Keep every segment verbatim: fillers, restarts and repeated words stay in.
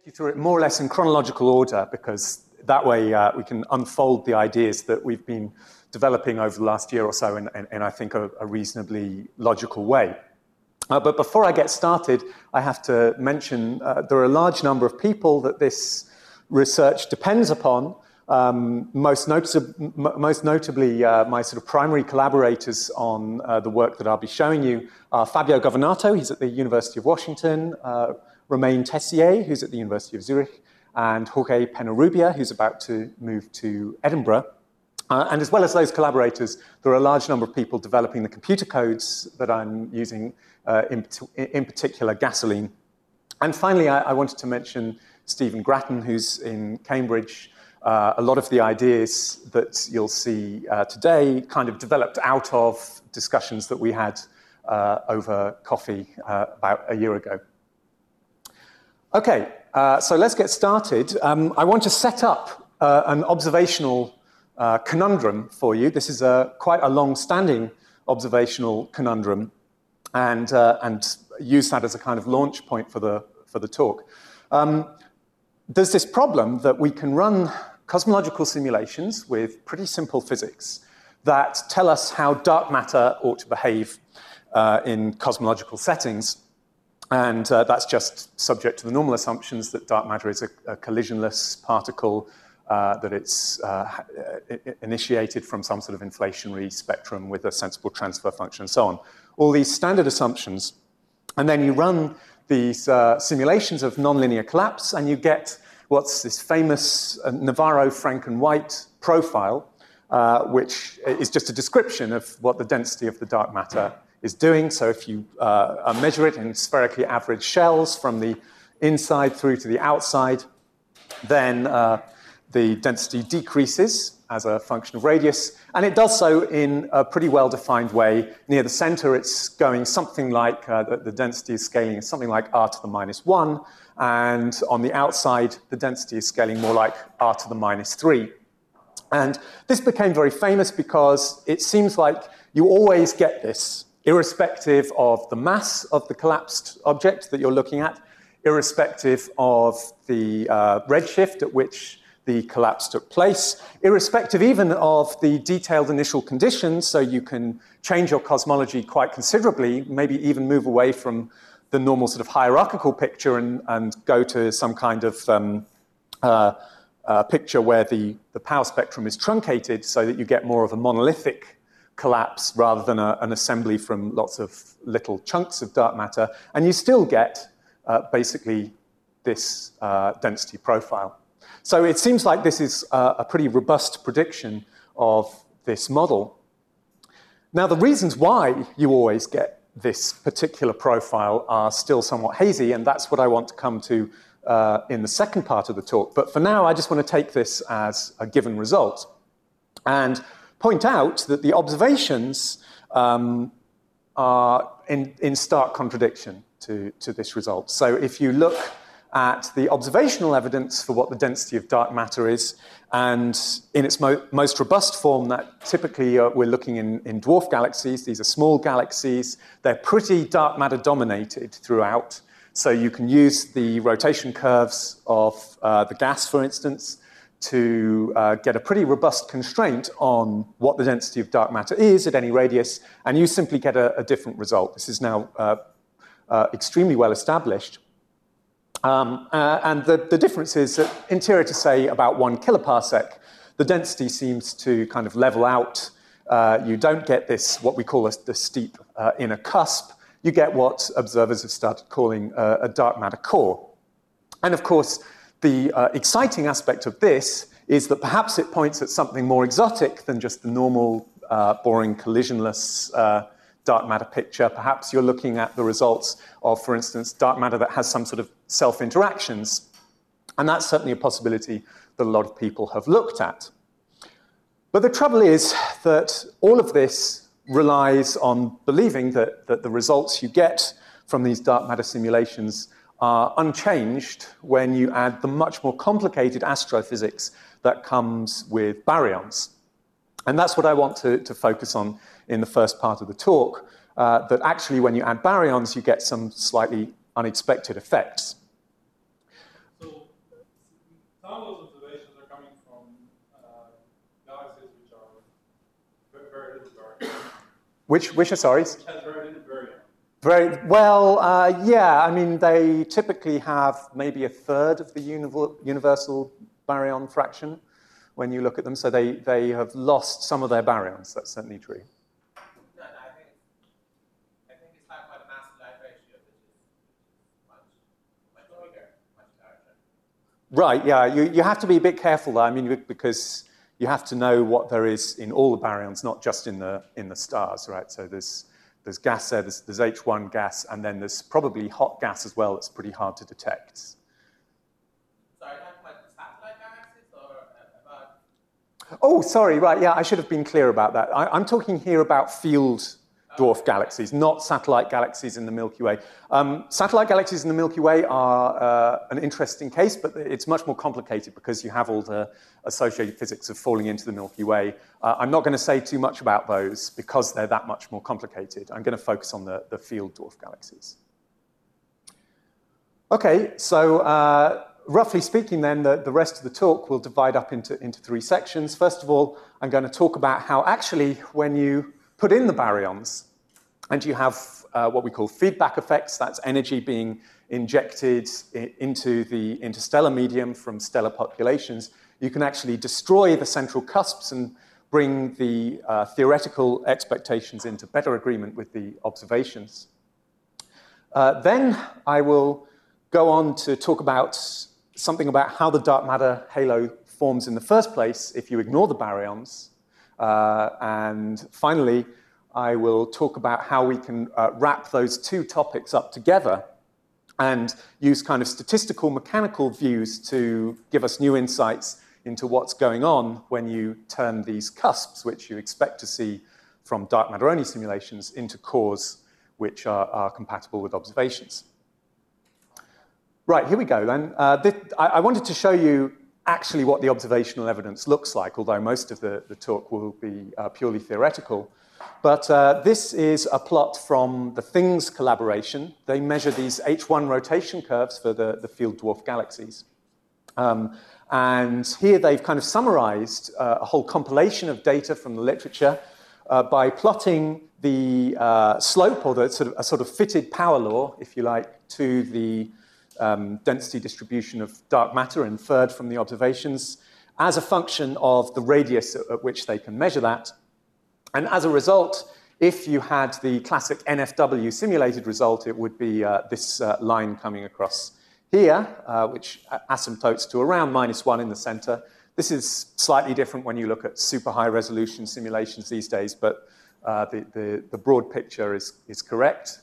you through it more or less in chronological order, because that way uh, we can unfold the ideas that we've been developing over the last year or so in, in, in I think, a, a reasonably logical way. Uh, but before I get started, I have to mention uh, there are a large number of people that this research depends upon. Um, most, notice- most notably, uh, my sort of primary collaborators on uh, the work that I'll be showing you are Fabio Governato, he's at the University of Washington, uh, Romain Tessier, who's at the University of Zurich, and Jorge Penarrubia, who's about to move to Edinburgh. Uh, and as well as those collaborators, there are a large number of people developing the computer codes that I'm using, uh, in, in particular gasoline. And finally, I, I wanted to mention Stephen Grattan, who's in Cambridge. Uh, a lot of the ideas that you'll see uh, today kind of developed out of discussions that we had uh, over coffee uh, about a year ago. Okay, uh, so let's get started. Um, I want to set up uh, an observational uh, conundrum for you. This is a, quite a long-standing observational conundrum, and, uh, and use that as a kind of launch point for the, for the talk. Um, there's this problem that we can run cosmological simulations with pretty simple physics that tell us how dark matter ought to behave uh, in cosmological settings. And uh, that's just subject to the normal assumptions that dark matter is a, a collisionless particle, uh, that it's uh, initiated from some sort of inflationary spectrum with a sensible transfer function, and so on. All these standard assumptions. And then you run these uh, simulations of nonlinear collapse, and you get what's this famous uh, Navarro, Frank, and White profile, uh, which is just a description of what the density of the dark matter is doing. So if you uh, measure it in spherically average shells from the inside through to the outside, then uh, the density decreases as a function of radius, and it does so in a pretty well-defined way. Near the center, it's going something like, uh, the, the density is scaling something like r to the minus one, and on the outside, the density is scaling more like r to the minus three. And this became very famous because it seems like you always get this, irrespective of the mass of the collapsed object that you're looking at, irrespective of the uh, redshift at which the collapse took place, irrespective even of the detailed initial conditions, so you can change your cosmology quite considerably, maybe even move away from the normal sort of hierarchical picture and, and go to some kind of um, uh, uh, picture where the, the power spectrum is truncated so that you get more of a monolithic collapse rather than a, an assembly from lots of little chunks of dark matter, and you still get uh, basically this uh, density profile. So it seems like this is a, a pretty robust prediction of this model. Now, the reasons why you always get this particular profile are still somewhat hazy, and that's what I want to come to uh, in the second part of the talk. But for now, I just want to take this as a given result and point out that the observations um, are in, in stark contradiction to, to this result. So if you look at the observational evidence for what the density of dark matter is, and in its mo most robust form, that typically uh, we're looking in, in dwarf galaxies. These are small galaxies. They're pretty dark matter dominated throughout. So you can use the rotation curves of uh, the gas, for instance, to uh, get a pretty robust constraint on what the density of dark matter is at any radius, and you simply get a, a different result. This is now uh, uh, extremely well established. Um, uh, and the, the difference is that interior to, say, about one kiloparsec, the density seems to kind of level out. Uh, you don't get this, what we call a, the steep uh, inner cusp. You get what observers have started calling uh, a dark matter core. And of course, the uh, exciting aspect of this is that perhaps it points at something more exotic than just the normal, uh, boring, collisionless uh, dark matter picture. Perhaps you're looking at the results of, for instance, dark matter that has some sort of self-interactions. And that's certainly a possibility that a lot of people have looked at. But the trouble is that all of this relies on believing that, that the results you get from these dark matter simulations are unchanged when you add the much more complicated astrophysics that comes with baryons. And that's what I want to, to focus on in the first part of the talk, uh, that actually when you add baryons, you get some slightly unexpected effects. So Which, which are, sorry? Which has very little baryon. Very, well, uh, yeah, I mean, they typically have maybe a third of the universal baryon fraction when you look at them, so they, they have lost some of their baryons. That's certainly true. No, no, I think, I think it's like by the mass to light ratio, which is much, much bigger, much larger. Right, yeah, you, you have to be a bit careful there, I mean, because you have to know what there is in all the baryons, not just in the, in the stars, right? So there's, there's gas there, there's, there's H one gas, and then there's probably hot gas as well that's pretty hard to detect. So are you talking about satellite galaxies or about... Oh, sorry, right, yeah, I should have been clear about that. I, I'm talking here about field dwarf galaxies, not satellite galaxies in the Milky Way. Um, satellite galaxies in the Milky Way are uh, an interesting case, but it's much more complicated because you have all the associated physics of falling into the Milky Way. Uh, I'm not going to say too much about those because they're that much more complicated. I'm going to focus on the, the field dwarf galaxies. Okay, so uh, roughly speaking then, the, the rest of the talk will divide up into, into three sections. First of all, I'm going to talk about how actually when you put in the baryons, and you have uh, what we call feedback effects. That's energy being injected into the interstellar medium from stellar populations. You can actually destroy the central cusps and bring the uh, theoretical expectations into better agreement with the observations. Uh, then I will go on to talk about something about how the dark matter halo forms in the first place if you ignore the baryons. Uh, and finally, I will talk about how we can uh, wrap those two topics up together and use kind of statistical mechanical views to give us new insights into what's going on when you turn these cusps, which you expect to see from dark matter-only simulations, into cores which are, are compatible with observations. Right, here we go then. Uh, this, I, I wanted to show you actually what the observational evidence looks like, although most of the, the talk will be uh, purely theoretical. But uh, this is a plot from the THINGS collaboration. They measure these H one rotation curves for the, the field dwarf galaxies. Um, and here they've kind of summarized uh, a whole compilation of data from the literature uh, by plotting the uh, slope, or the sort of, a sort of fitted power law, if you like, to the um, density distribution of dark matter inferred from the observations as a function of the radius at, at which they can measure that. And as a result, if you had the classic N F W simulated result, it would be uh, this uh, line coming across here, uh, which asymptotes to around minus one in the center. This is slightly different when you look at super high resolution simulations these days, but uh, the, the, the broad picture is, is correct.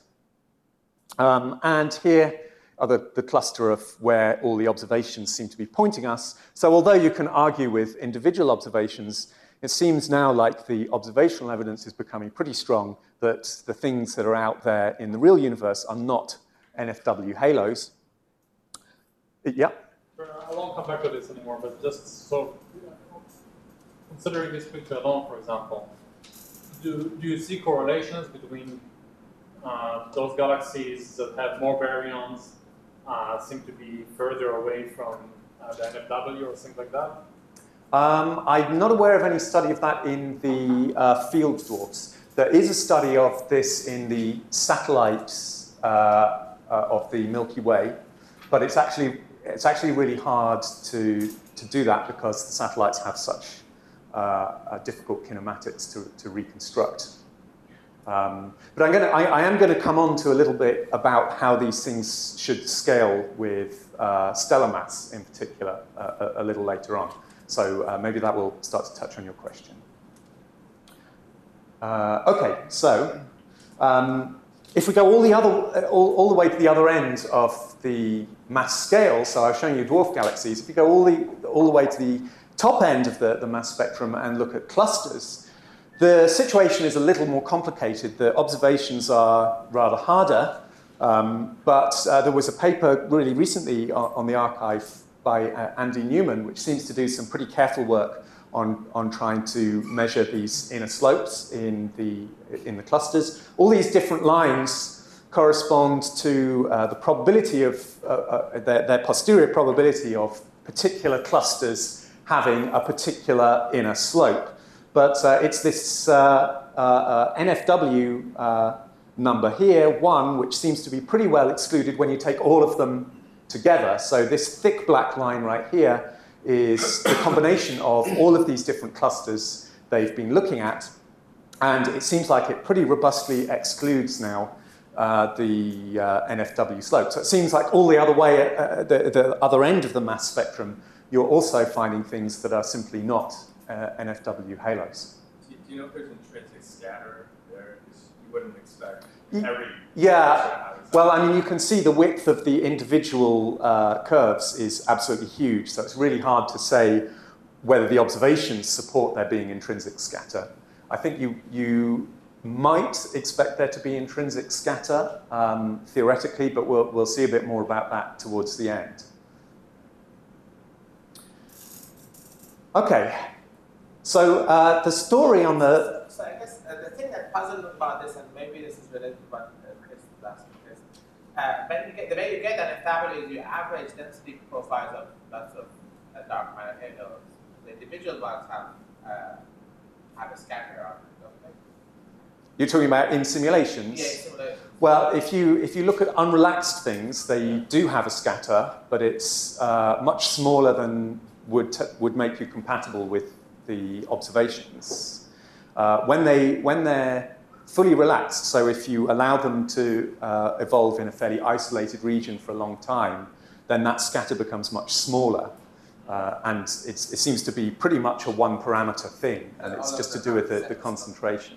Um, and here are the, the cluster of where all the observations seem to be pointing us. So although you can argue with individual observations, it seems now like the observational evidence is becoming pretty strong that the things that are out there in the real universe are not N F W halos. Yeah? I won't come back to this anymore, but just so, considering this picture alone, for example, do, do you see correlations between uh, those galaxies that have more baryons uh, seem to be further away from uh, the N F W or things like that? Um, I'm not aware of any study of that in the uh, field dwarfs. There is a study of this in the satellites uh, uh, of the Milky Way, but it's actually, it's actually really hard to, to do that because the satellites have such uh, uh, difficult kinematics to, to reconstruct. Um, but I'm gonna, I, I am going to come on to a little bit about how these things should scale with uh, stellar mass in particular uh, a, a little later on. So uh, maybe that will start to touch on your question. Uh, okay, so um, if we go all the, other, all, all the way to the other end of the mass scale, so I've shown you dwarf galaxies, if you go all the, all the way to the top end of the, the mass spectrum and look at clusters, the situation is a little more complicated. The observations are rather harder, um, but uh, there was a paper really recently on, on the archive by uh, Andy Newman, which seems to do some pretty careful work on, on trying to measure these inner slopes in the, in the clusters. All these different lines correspond to uh, the probability of, uh, uh, their, their posterior probability of particular clusters having a particular inner slope. But uh, it's this uh, uh, uh, N F W uh, number here, one, which seems to be pretty well excluded when you take all of them together. So this thick black line right here is the combination of all of these different clusters they've been looking at. And it seems like it pretty robustly excludes now uh, the uh, N F W slope. So it seems like all the other way, uh, the, the other end of the mass spectrum, you're also finding things that are simply not uh, N F W halos. Do you know if there's intrinsic scatter there? Because you wouldn't expect every... Yeah, well, I mean, you can see the width of the individual uh, curves is absolutely huge, so it's really hard to say whether the observations support there being intrinsic scatter. I think you, you might expect there to be intrinsic scatter, um, theoretically, but we'll, we'll see a bit more about that towards the end. Okay, so uh, the story on the... So I guess uh, the thing that puzzled me about this, and maybe this is related to what uh, Chris was asking, is uh, when you get, the way you get an F W is you average density profiles of lots of uh, dark matter halos. The individual ones have uh, have a scatter on it, don't they? You're talking about in simulations? Yeah, simulations. Well, if you, if you look at unrelaxed things, they do have a scatter, but it's uh, much smaller than would, t would make you compatible with the observations. Uh, when, they, when they're fully relaxed, so if you allow them to uh, evolve in a fairly isolated region for a long time, then that scatter becomes much smaller. Uh, and it's, it seems to be pretty much a one-parameter thing, and it's just to do with the, the concentration.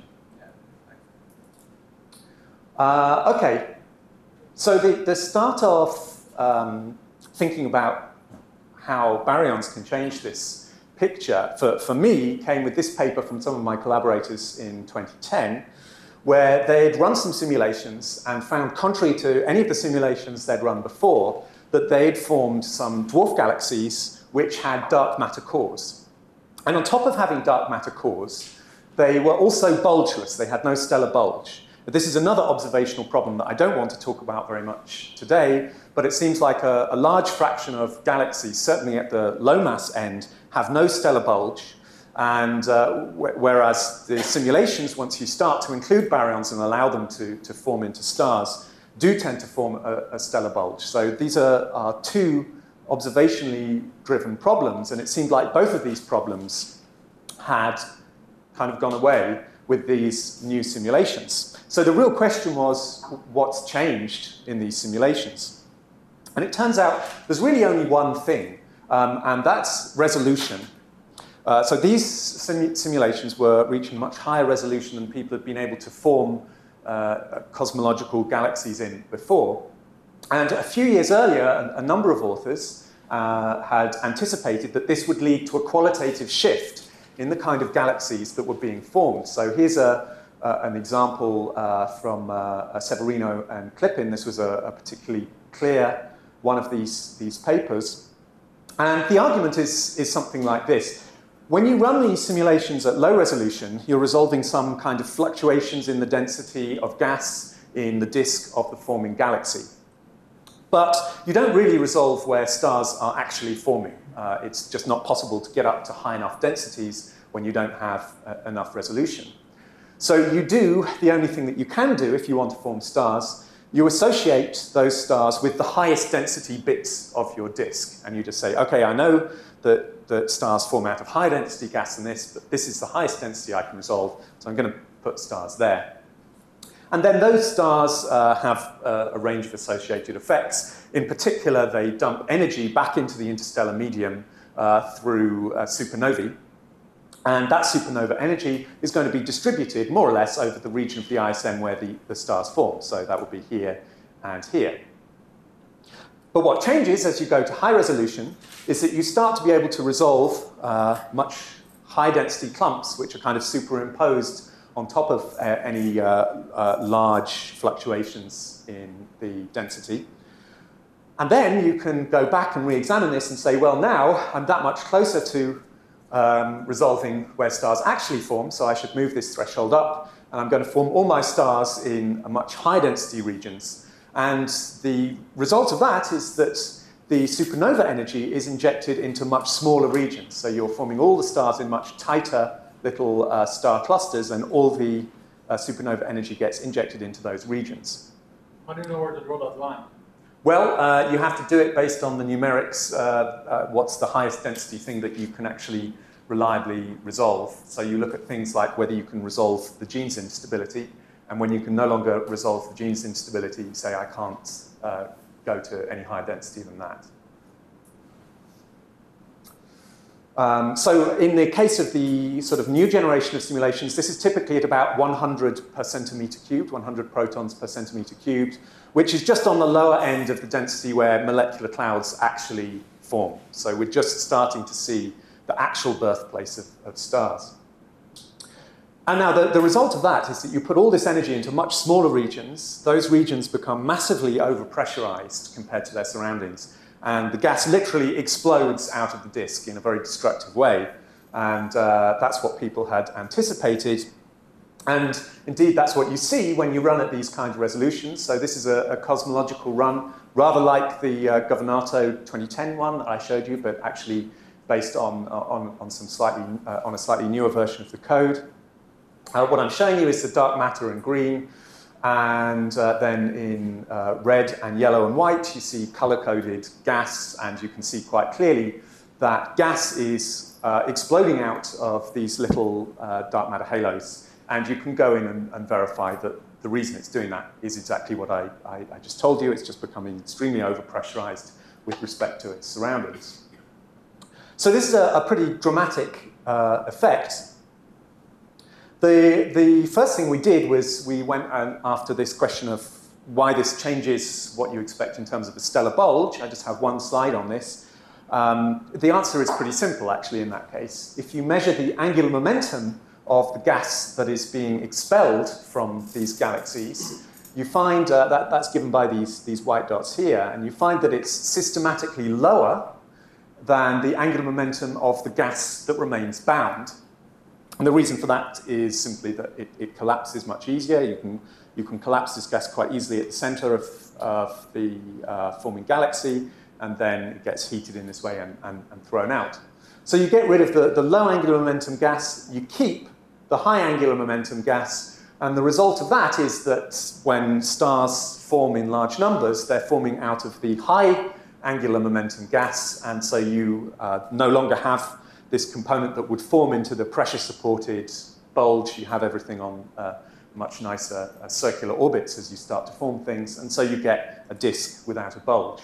Uh, okay, so the, the start of um, thinking about how baryons can change this picture, for, for me, came with this paper from some of my collaborators in twenty ten, where they'd run some simulations and found, contrary to any of the simulations they'd run before, that they'd formed some dwarf galaxies which had dark matter cores. And on top of having dark matter cores, they were also bulgeless. They had no stellar bulge. But this is another observational problem that I don't want to talk about very much today, but it seems like a, a large fraction of galaxies, certainly at the low mass end, have no stellar bulge. And uh, wh whereas the simulations, once you start to include baryons and allow them to, to form into stars, do tend to form a, a stellar bulge. So these are, are two observationally driven problems, and it seemed like both of these problems had kind of gone away with these new simulations. So the real question was, what's changed in these simulations? And it turns out there's really only one thing, um, and that's resolution. Uh, so these sim simulations were reaching much higher resolution than people had been able to form uh, cosmological galaxies in before. And a few years earlier, a, a number of authors uh, had anticipated that this would lead to a qualitative shift in the kind of galaxies that were being formed. So here's a, uh, an example uh, from uh, Severino and Klippin. This was a, a particularly clear one of these, these papers. And the argument is, is something like this. When you run these simulations at low resolution, you're resolving some kind of fluctuations in the density of gas in the disk of the forming galaxy. But you don't really resolve where stars are actually forming. Uh, it's just not possible to get up to high enough densities when you don't have uh, enough resolution. So you do the only thing that you can do if you want to form stars. You associate those stars with the highest density bits of your disk. And you just say, OK, I know that, that stars form out of high density gas in this, but this is the highest density I can resolve, so I'm going to put stars there. And then those stars uh, have uh, a range of associated effects. In particular, they dump energy back into the interstellar medium uh, through uh, supernovae. And that supernova energy is going to be distributed more or less over the region of the I S M where the, the stars form. So that will be here and here. But what changes as you go to high resolution is that you start to be able to resolve uh, much high density clumps, which are kind of superimposed on top of uh, any uh, uh, large fluctuations in the density. And then you can go back and re-examine this and say, well, now I'm that much closer to um, resolving where stars actually form, so I should move this threshold up, and I'm going to form all my stars in a much high density regions. And the result of that is that the supernova energy is injected into much smaller regions. So you're forming all the stars in much tighter, little uh, star clusters, and all the uh, supernova energy gets injected into those regions. How do you know where to draw that line? Well, uh, you have to do it based on the numerics. Uh, uh, what's the highest density thing that you can actually reliably resolve? So you look at things like whether you can resolve the gene's instability, and when you can no longer resolve the gene's instability, you say, I can't uh, go to any higher density than that. Um, so in the case of the sort of new generation of simulations, this is typically at about one hundred per centimeter cubed, one hundred protons per centimeter cubed, which is just on the lower end of the density where molecular clouds actually form. So we're just starting to see the actual birthplace of, of stars. And now the, the result of that is that you put all this energy into much smaller regions. Those regions become massively overpressurized compared to their surroundings. And the gas literally explodes out of the disk in a very destructive way. And uh, that's what people had anticipated. And indeed, that's what you see when you run at these kind of resolutions. So this is a, a cosmological run, rather like the uh, Governato twenty ten one that I showed you, but actually based on, on, on, some slightly, uh, on a slightly newer version of the code. Uh, what I'm showing you is the dark matter in green. And uh, then in uh, red and yellow and white, you see color-coded gas, and you can see quite clearly that gas is uh, exploding out of these little uh, dark matter halos. And you can go in and, and verify that the reason it's doing that is exactly what I, I, I just told you. It's just becoming extremely overpressurized with respect to its surroundings. So this is a, a pretty dramatic uh, effect. The, the first thing we did was we went um, after this question of why this changes what you expect in terms of a stellar bulge. I just have one slide on this. Um, the answer is pretty simple, actually, in that case. If you measure the angular momentum of the gas that is being expelled from these galaxies, you find uh, that that's given by these, these white dots here, and you find that it's systematically lower than the angular momentum of the gas that remains bound. And the reason for that is simply that it, it collapses much easier. You can, you can collapse this gas quite easily at the center of, of the uh, forming galaxy, and then it gets heated in this way and, and, and thrown out. So you get rid of the, the low angular momentum gas, you keep the high angular momentum gas, and the result of that is that when stars form in large numbers, they're forming out of the high angular momentum gas, and so you uh, no longer have this component that would form into the pressure-supported bulge. You have everything on uh, much nicer uh, circular orbits as you start to form things, and so you get a disk without a bulge.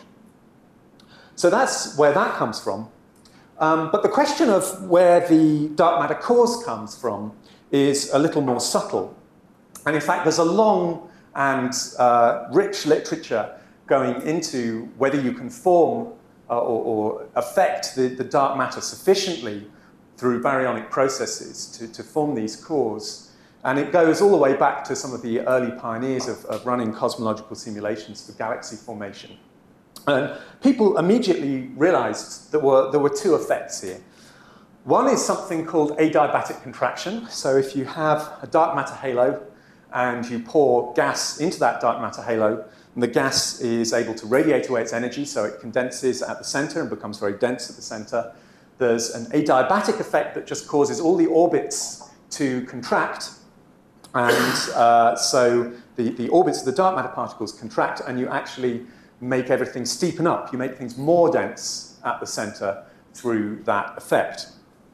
So that's where that comes from. Um, but the question of where the dark matter cause comes from is a little more subtle. And in fact, there's a long and uh, rich literature going into whether you can form Uh, or, or affect the, the dark matter sufficiently through baryonic processes to, to form these cores. And it goes all the way back to some of the early pioneers of, of running cosmological simulations for galaxy formation. And people immediately realized there were, there were two effects here. One is something called adiabatic contraction. So if you have a dark matter halo and you pour gas into that dark matter halo, and the gas is able to radiate away its energy, so it condenses at the center and becomes very dense at the center. There's an adiabatic effect that just causes all the orbits to contract. And uh, so the, the orbits of the dark matter particles contract, and you actually make everything steepen up. You make things more dense at the center through that effect.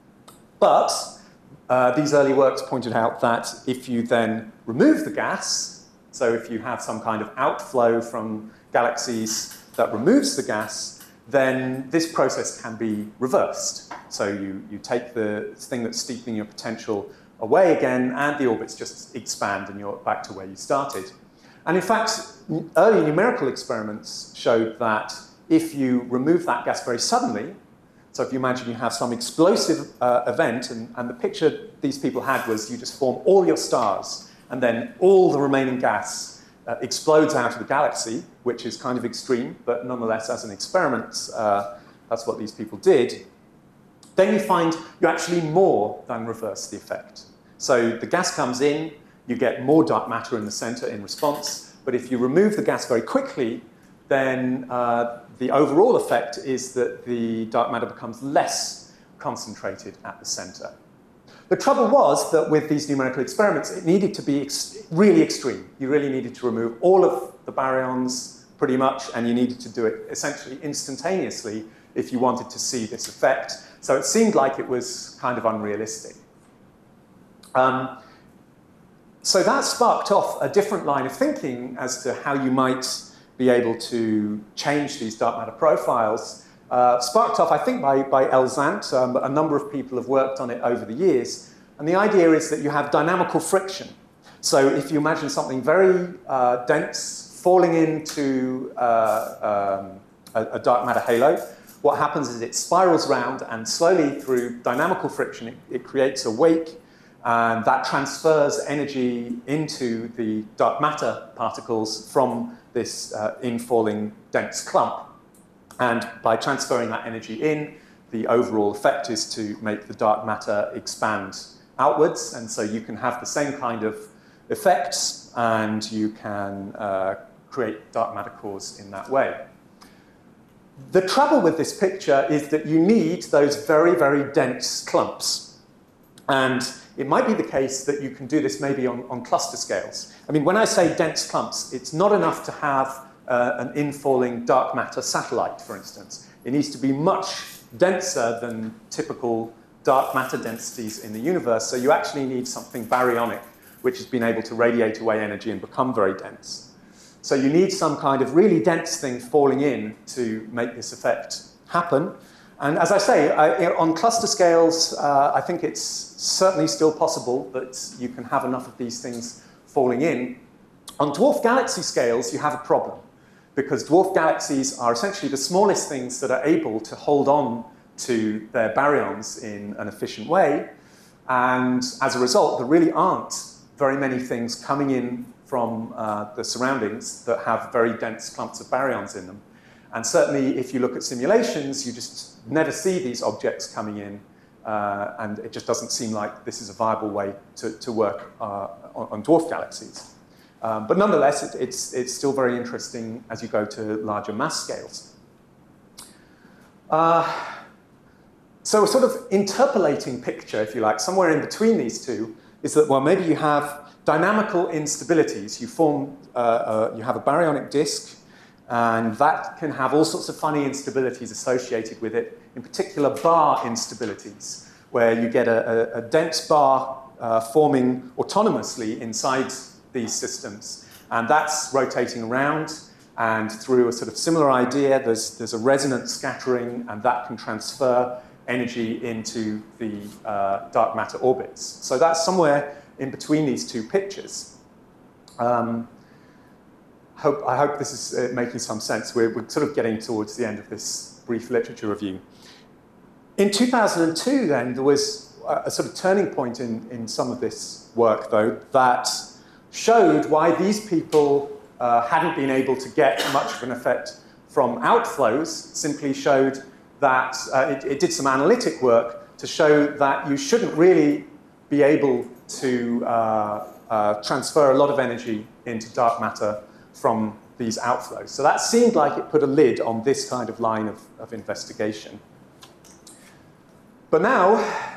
But uh, these early works pointed out that if you then remove the gas, so if you have some kind of outflow from galaxies that removes the gas, then this process can be reversed. So you, you take the thing that's steepening your potential away again, and the orbits just expand, and you're back to where you started. And in fact, early numerical experiments showed that if you remove that gas very suddenly, so if you imagine you have some explosive uh, event, and, and the picture these people had was you just form all your stars, and then all the remaining gas uh, explodes out of the galaxy, which is kind of extreme, but nonetheless, as an experiment, uh, that's what these people did. Then you find you actually more than reverse the effect. So the gas comes in, you get more dark matter in the center in response, but if you remove the gas very quickly, then uh, the overall effect is that the dark matter becomes less concentrated at the center. The trouble was that with these numerical experiments, it needed to be ex really extreme. You really needed to remove all of the baryons pretty much, and you needed to do it essentially instantaneously if you wanted to see this effect. So it seemed like it was kind of unrealistic. Um, so that sparked off a different line of thinking as to how you might be able to change these dark matter profiles. Uh, sparked off, I think, by, by El Zant, um, but a number of people have worked on it over the years. And the idea is that you have dynamical friction. So if you imagine something very uh, dense falling into uh, um, a, a dark matter halo, what happens is it spirals around, and slowly through dynamical friction, it, it creates a wake, and that transfers energy into the dark matter particles from this uh, infalling dense clump. And by transferring that energy in, the overall effect is to make the dark matter expand outwards. And so you can have the same kind of effects, and you can uh, create dark matter cores in that way. The trouble with this picture is that you need those very, very dense clumps. And it might be the case that you can do this maybe on, on cluster scales. I mean, when I say dense clumps, it's not enough to have uh, an infalling dark matter satellite, for instance. It needs to be much denser than typical dark matter densities in the universe. So you actually need something baryonic, which has been able to radiate away energy and become very dense. So you need some kind of really dense thing falling in to make this effect happen. And as I say, I, on cluster scales, uh, I think it's certainly still possible that you can have enough of these things falling in. On dwarf galaxy scales, you have a problem, because dwarf galaxies are essentially the smallest things that are able to hold on to their baryons in an efficient way. And as a result, there really aren't very many things coming in from uh, the surroundings that have very dense clumps of baryons in them. And certainly, if you look at simulations, you just never see these objects coming in, uh, and it just doesn't seem like this is a viable way to, to work uh, on, on dwarf galaxies. Um, but nonetheless, it, it's, it's still very interesting as you go to larger mass scales. Uh, so a sort of interpolating picture, if you like, somewhere in between these two, is that, well, maybe you have dynamical instabilities. You form, uh, uh, you have a baryonic disk, and that can have all sorts of funny instabilities associated with it, in particular bar instabilities, where you get a, a, a dense bar uh, forming autonomously inside these systems. And that's rotating around, and through a sort of similar idea, there's, there's a resonant scattering, and that can transfer energy into the uh, dark matter orbits. So that's somewhere in between these two pictures. Um, Hope, I hope this is uh, making some sense. We're, we're sort of getting towards the end of this brief literature review. In two thousand two, then, there was a, a sort of turning point in, in some of this work, though, that showed why these people uh, hadn't been able to get much of an effect from outflows. Simply showed that uh, it, it did some analytic work to show that you shouldn't really be able to uh, uh, transfer a lot of energy into dark matter from these outflows. So that seemed like it put a lid on this kind of line of, of investigation. But now,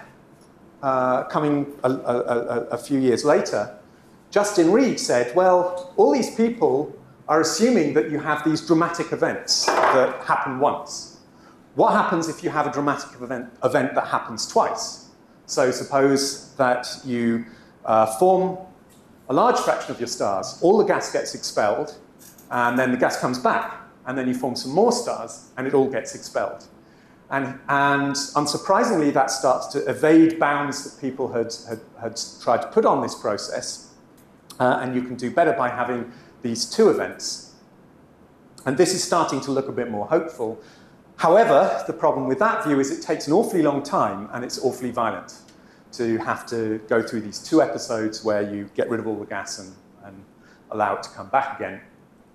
uh, coming a, a, a few years later, Justin Reed said, well, all these people are assuming that you have these dramatic events that happen once. What happens if you have a dramatic event, event that happens twice? So suppose that you uh, form a large fraction of your stars, all the gas gets expelled, and then the gas comes back, and then you form some more stars, and it all gets expelled. And, and unsurprisingly, that starts to evade bounds that people had, had, had tried to put on this process, uh, and you can do better by having these two events. And this is starting to look a bit more hopeful. However, the problem with that view is it takes an awfully long time, and it's awfully violent to have to go through these two episodes where you get rid of all the gas and, and allow it to come back again.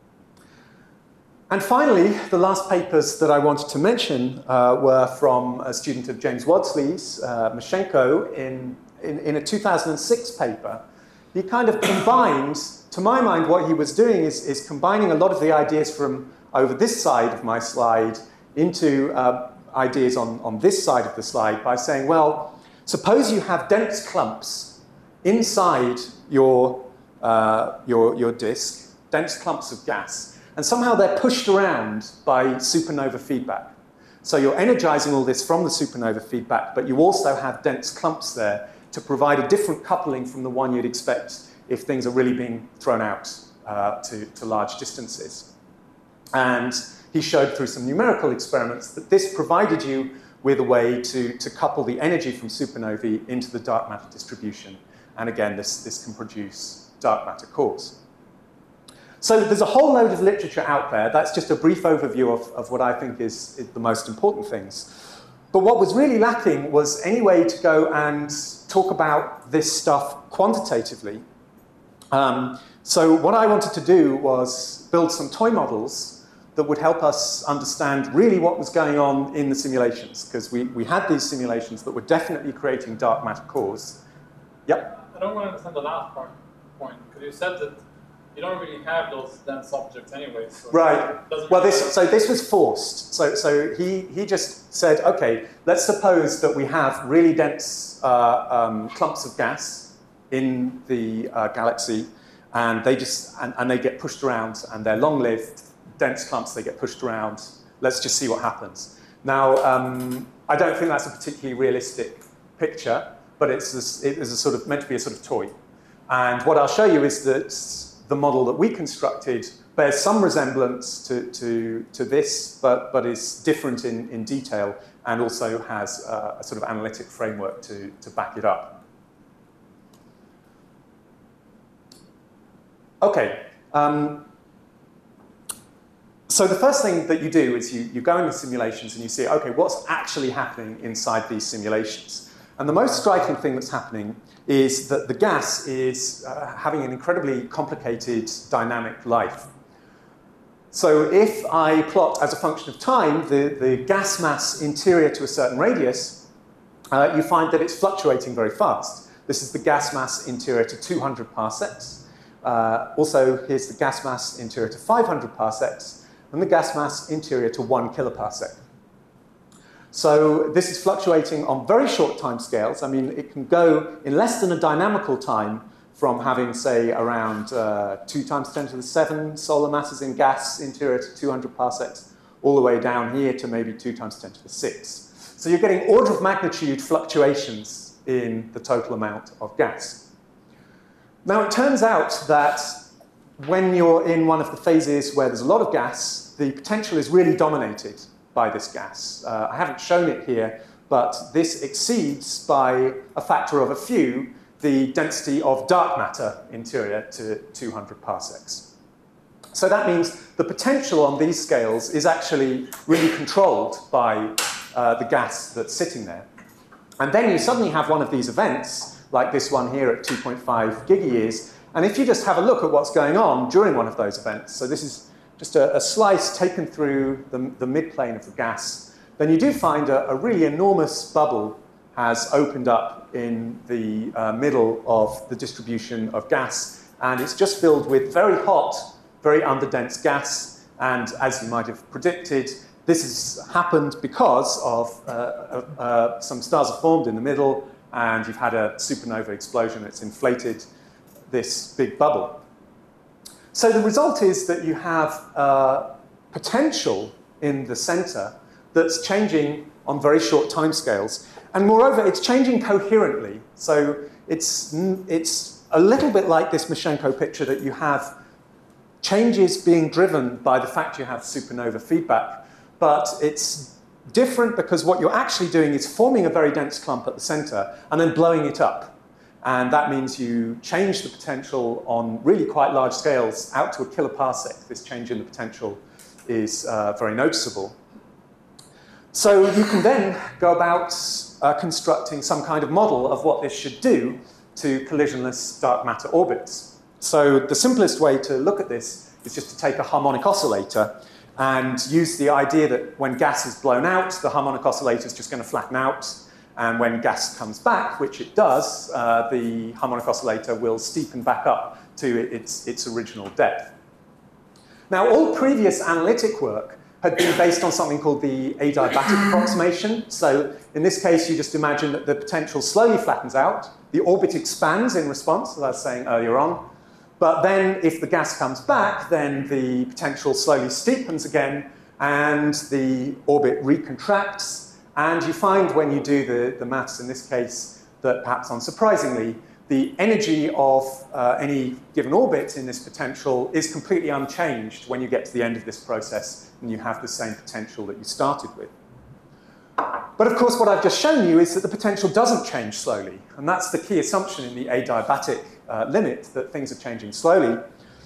And finally, the last papers that I wanted to mention uh, were from a student of James Wadsley's, uh, Mashenko, in, in, in a two thousand six paper. He kind of combined, to my mind, what he was doing is, is combining a lot of the ideas from over this side of my slide into uh, ideas on, on this side of the slide by saying, well, suppose you have dense clumps inside your, uh, your, your disk, dense clumps of gas, and somehow they're pushed around by supernova feedback. So you're energizing all this from the supernova feedback, but you also have dense clumps there to provide a different coupling from the one you'd expect if things are really being thrown out uh, to, to large distances. And he showed through some numerical experiments that this provided you with a way to, to couple the energy from supernovae into the dark matter distribution. And again, this, this can produce dark matter cores. So there's a whole load of literature out there. That's just a brief overview of, of what I think is, is the most important things. But what was really lacking was any way to go and talk about this stuff quantitatively. Um, so what I wanted to do was build some toy models that would help us understand really what was going on in the simulations, because we, we had these simulations that were definitely creating dark matter cores. Yep? I don't want to understand the last part, point, because you said that you don't really have those dense objects anyway. So right. Well, really this, so this was forced. So, so he, he just said, OK, let's suppose that we have really dense uh, um, clumps of gas in the uh, galaxy, and they just and, and they get pushed around, and they're long-lived, dense clumps, they get pushed around. Let's just see what happens. Now, um, I don't think that's a particularly realistic picture, but it's a, it is a sort of meant to be a sort of toy. And what I'll show you is that the model that we constructed bears some resemblance to, to, to this, but, but is different in, in detail, and also has a, a sort of analytic framework to, to back it up. OK. Um, So the first thing that you do is you, you go into simulations and you see, OK, what's actually happening inside these simulations? And the most striking thing that's happening is that the gas is uh, having an incredibly complicated dynamic life. So if I plot as a function of time the, the gas mass interior to a certain radius, uh, you find that it's fluctuating very fast. This is the gas mass interior to two hundred parsecs. Uh, also, here's the gas mass interior to five hundred parsecs. And the gas mass interior to one kiloparsec. So this is fluctuating on very short time scales. I mean, it can go in less than a dynamical time from having, say, around uh, two times ten to the seven solar masses in gas interior to two hundred parsecs, all the way down here to maybe two times ten to the six. So you're getting order of magnitude fluctuations in the total amount of gas. Now, it turns out that when you're in one of the phases where there's a lot of gas, the potential is really dominated by this gas. Uh, I haven't shown it here, but this exceeds by a factor of a few the density of dark matter interior to two hundred parsecs. So that means the potential on these scales is actually really controlled by uh, the gas that's sitting there. And then you suddenly have one of these events, like this one here at two point five gigayears. And if you just have a look at what's going on during one of those events, so this is just a, a slice taken through the, the midplane of the gas, then you do find a, a really enormous bubble has opened up in the uh, middle of the distribution of gas. And it's just filled with very hot, very underdense gas. And as you might have predicted, this has happened because of uh, uh, uh, some stars have formed in the middle, and you've had a supernova explosion that's inflated this big bubble. So the result is that you have uh, potential in the center that's changing on very short timescales. And moreover, it's changing coherently. So it's, it's a little bit like this Mashenko picture that you have changes being driven by the fact you have supernova feedback. But it's different because what you're actually doing is forming a very dense clump at the center and then blowing it up. And that means you change the potential on really quite large scales out to a kiloparsec. This change in the potential is uh, very noticeable. So you can then go about uh, constructing some kind of model of what this should do to collisionless dark matter orbits. So the simplest way to look at this is just to take a harmonic oscillator and use the idea that when gas is blown out, the harmonic oscillator is just going to flatten out. And when gas comes back, which it does, uh, the harmonic oscillator will steepen back up to its, its original depth. Now, all previous analytic work had been based on something called the adiabatic approximation. So in this case, you just imagine that the potential slowly flattens out, the orbit expands in response, as I was saying earlier on, but then if the gas comes back, then the potential slowly steepens again, and the orbit recontracts, and you find when you do the, the maths in this case that perhaps unsurprisingly, the energy of uh, any given orbit in this potential is completely unchanged when you get to the end of this process and you have the same potential that you started with. But of course, what I've just shown you is that the potential doesn't change slowly, and that's the key assumption in the adiabatic uh, limit, that things are changing slowly.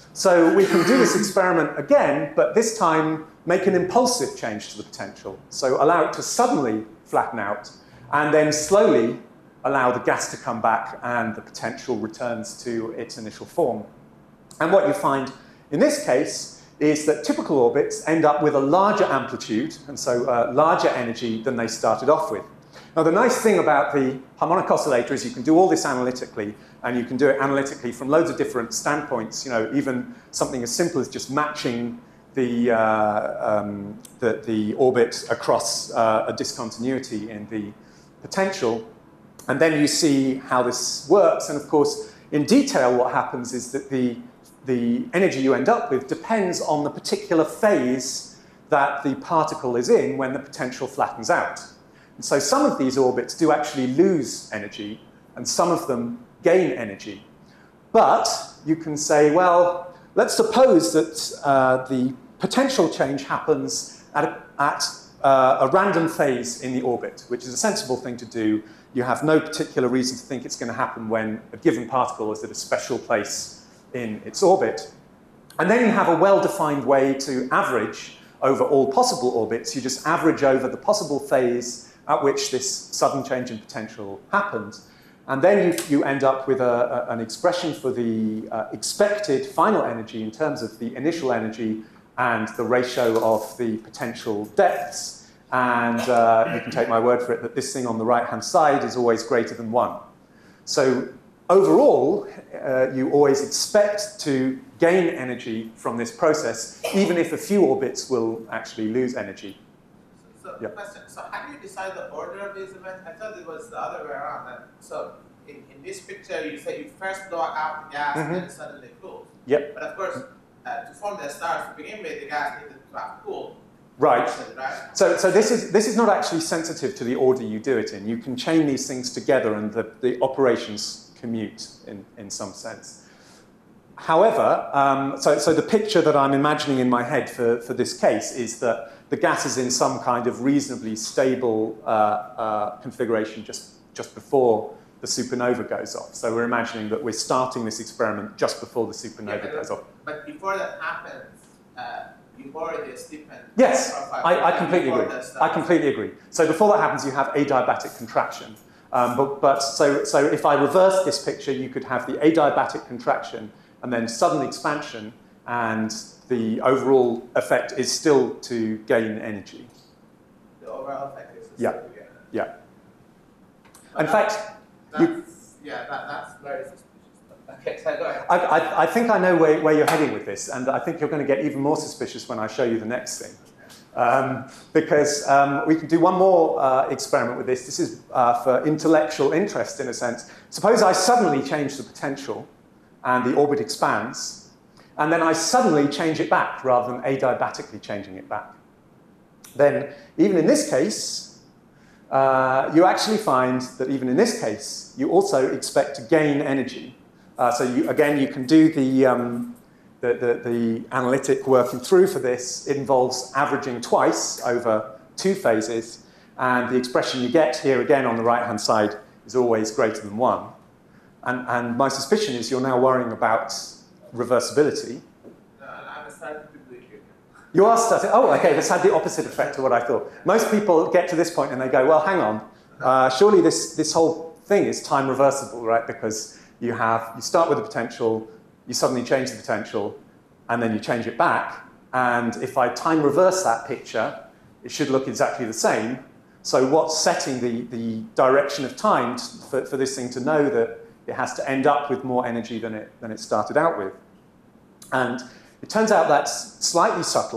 So we can do this experiment again, but this time make an impulsive change to the potential. So allow it to suddenly flatten out, and then slowly allow the gas to come back and the potential returns to its initial form. And what you find in this case is that typical orbits end up with a larger amplitude, and so uh, larger energy than they started off with. Now, the nice thing about the harmonic oscillator is you can do all this analytically, and you can do it analytically from loads of different standpoints, you know, even something as simple as just matching the, uh, um, the, the orbit across uh, a discontinuity in the potential. And then you see how this works, and of course, in detail, what happens is that the the energy you end up with depends on the particular phase that the particle is in when the potential flattens out. And so some of these orbits do actually lose energy, and some of them gain energy. But you can say, well, let's suppose that uh, the potential change happens at, a, at uh, a random phase in the orbit, which is a sensible thing to do. You have no particular reason to think it's going to happen when a given particle is at a special place in its orbit. And then you have a well-defined way to average over all possible orbits. You just average over the possible phase at which this sudden change in potential happens. And then you, you end up with a, a, an expression for the uh, expected final energy in terms of the initial energy and the ratio of the potential depths. And uh, you can take my word for it that this thing on the right-hand side is always greater than one. So overall, uh, you always expect to gain energy from this process, even if a few orbits will actually lose energy. So, so yeah. question, so how do you decide the order of these events? I thought it was the other way around. That, so in, in this picture, you say you first blow out the gas mm-hmm. and then it suddenly cools. Yep. But of course, uh, to form the stars to begin with, the gas needed to have cooled. Right. right. So, so this is this is not actually sensitive to the order you do it in. You can chain these things together, and the, the operations commute in, in some sense. However, um, so, so the picture that I'm imagining in my head for, for this case is that the gas is in some kind of reasonably stable uh, uh, configuration just, just before the supernova goes off. So we're imagining that we're starting this experiment just before the supernova yeah, goes off. But before that happens, uh, you've already steepened. Yes, I, I completely agree. I completely agree. So before that happens, you have adiabatic contraction. Um, but but so, so if I reverse this picture, you could have the adiabatic contraction and then sudden expansion, and the overall effect is still to gain energy. The overall effect is yeah. to gain energy. Yeah. But in that's, fact, that's, you, yeah, that, that's very suspicious. Okay, so go ahead. I, I, I think I know where, where you're heading with this, and I think you're going to get even more suspicious when I show you the next thing. Um, because um, we can do one more uh, experiment with this. This is uh, for intellectual interest, in a sense. Suppose I suddenly change the potential, and the orbit expands, and then I suddenly change it back, rather than adiabatically changing it back. Then, even in this case, uh, you actually find that even in this case, you also expect to gain energy. Uh, so you, again, you can do the, um, the, the, the analytic working through for this. It involves averaging twice over two phases, and the expression you get here again on the right-hand side is always greater than one. And, and my suspicion is you're now worrying about reversibility. No, I'm starting to believe you. You are starting, oh, okay, this had the opposite effect to what I thought. Most people get to this point and they go, well, hang on, uh, surely this, this whole thing is time reversible, right? Because you have, you start with the potential, you suddenly change the potential, and then you change it back. And if I time reverse that picture, it should look exactly the same. So what's setting the, the direction of time for, for this thing to know that it has to end up with more energy than it, than it started out with? And it turns out that's slightly subtle,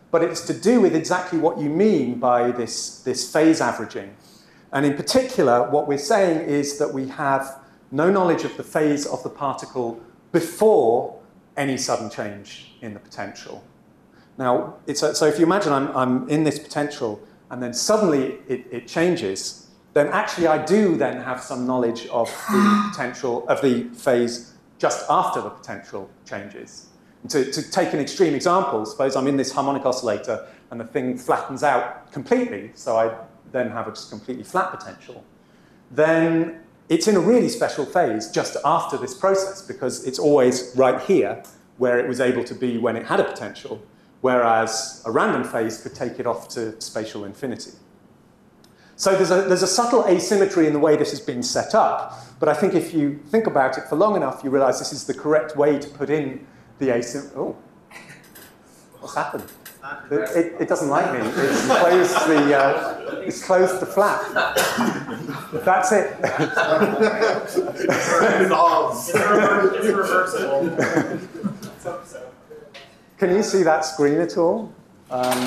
but it's to do with exactly what you mean by this, this phase averaging. And in particular, what we're saying is that we have no knowledge of the phase of the particle before any sudden change in the potential. Now, it's a, so if you imagine I'm, I'm in this potential and then suddenly it, it changes, then actually I do then have some knowledge of the potential, of the phase just after the potential changes. And to, to take an extreme example, suppose I'm in this harmonic oscillator and the thing flattens out completely, so I then have a just completely flat potential. Then it's in a really special phase just after this process because it's always right here where it was able to be when it had a potential, whereas a random phase could take it off to spatial infinity. So there's a, there's a subtle asymmetry in the way this has been set up, but I think if you think about it for long enough, you realize this is the correct way to put in the asymmetry. Oh, what's happened? It, it, it doesn't like me. It's closed the, uh, it's closed the flap. That's it. It's reversible. Can you see that screen at all? Um,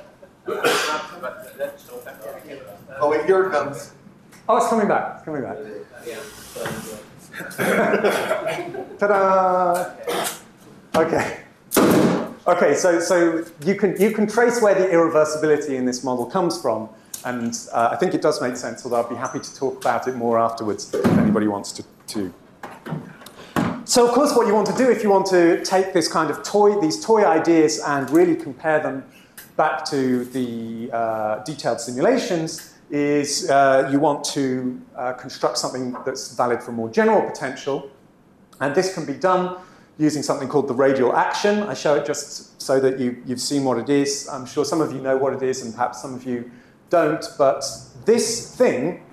Oh, wait, here it comes. oh, it's coming back. It's coming back. Ta-da! Okay. Okay, so, so you, can, you can trace where the irreversibility in this model comes from, and uh, I think it does make sense, although I'd be happy to talk about it more afterwards if anybody wants to, to. So, of course, what you want to do if you want to take this kind of toy, these toy ideas and really compare them back to the uh, detailed simulations is uh, you want to uh, construct something that's valid for more general potential, and this can be done using something called the radial action. I show it just so that you, you've seen what it is. I'm sure some of you know what it is and perhaps some of you don't, but this thing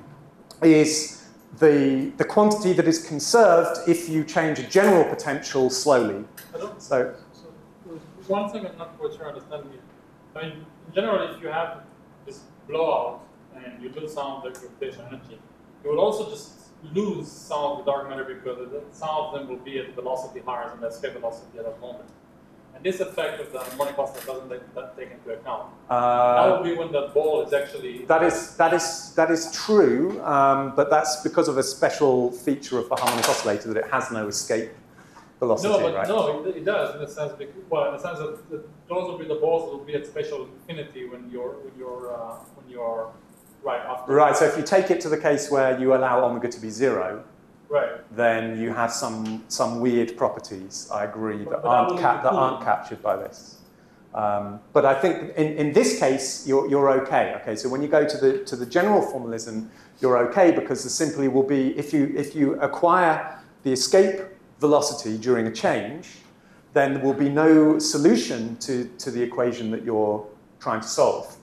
is the, the quantity that is conserved if you change a general potential slowly. I don't, so, so one thing I'm not quite sure I understand here. I mean, in general, if you have this blowout and you lose some of the gravitational energy, you will also just lose some of the dark matter because some of them will be at velocity higher than the escape velocity at that moment. And this effect of the harmonic oscillator doesn't take that take into account. uh, that will be when the ball is actually... That is, that is, that is true, um, but that's because of a special feature of the harmonic oscillator that it has no escape velocity, no, but right? no, it, it does in the sense, because, well, in the sense that the, those will be the balls that will be at spatial infinity when you're when you're uh, when you're right after. Right. So if you take it to the case where you allow omega to be zero, right, then you have some some weird properties. I agree that But- but aren't that cap will that be aren't cool. captured by this. Um, but I think in, in this case you're you're okay. Okay. So when you go to the to the general formalism, you're okay because the simply will be if you if you acquire the escape velocity during a change, then there will be no solution to, to the equation that you're trying to solve.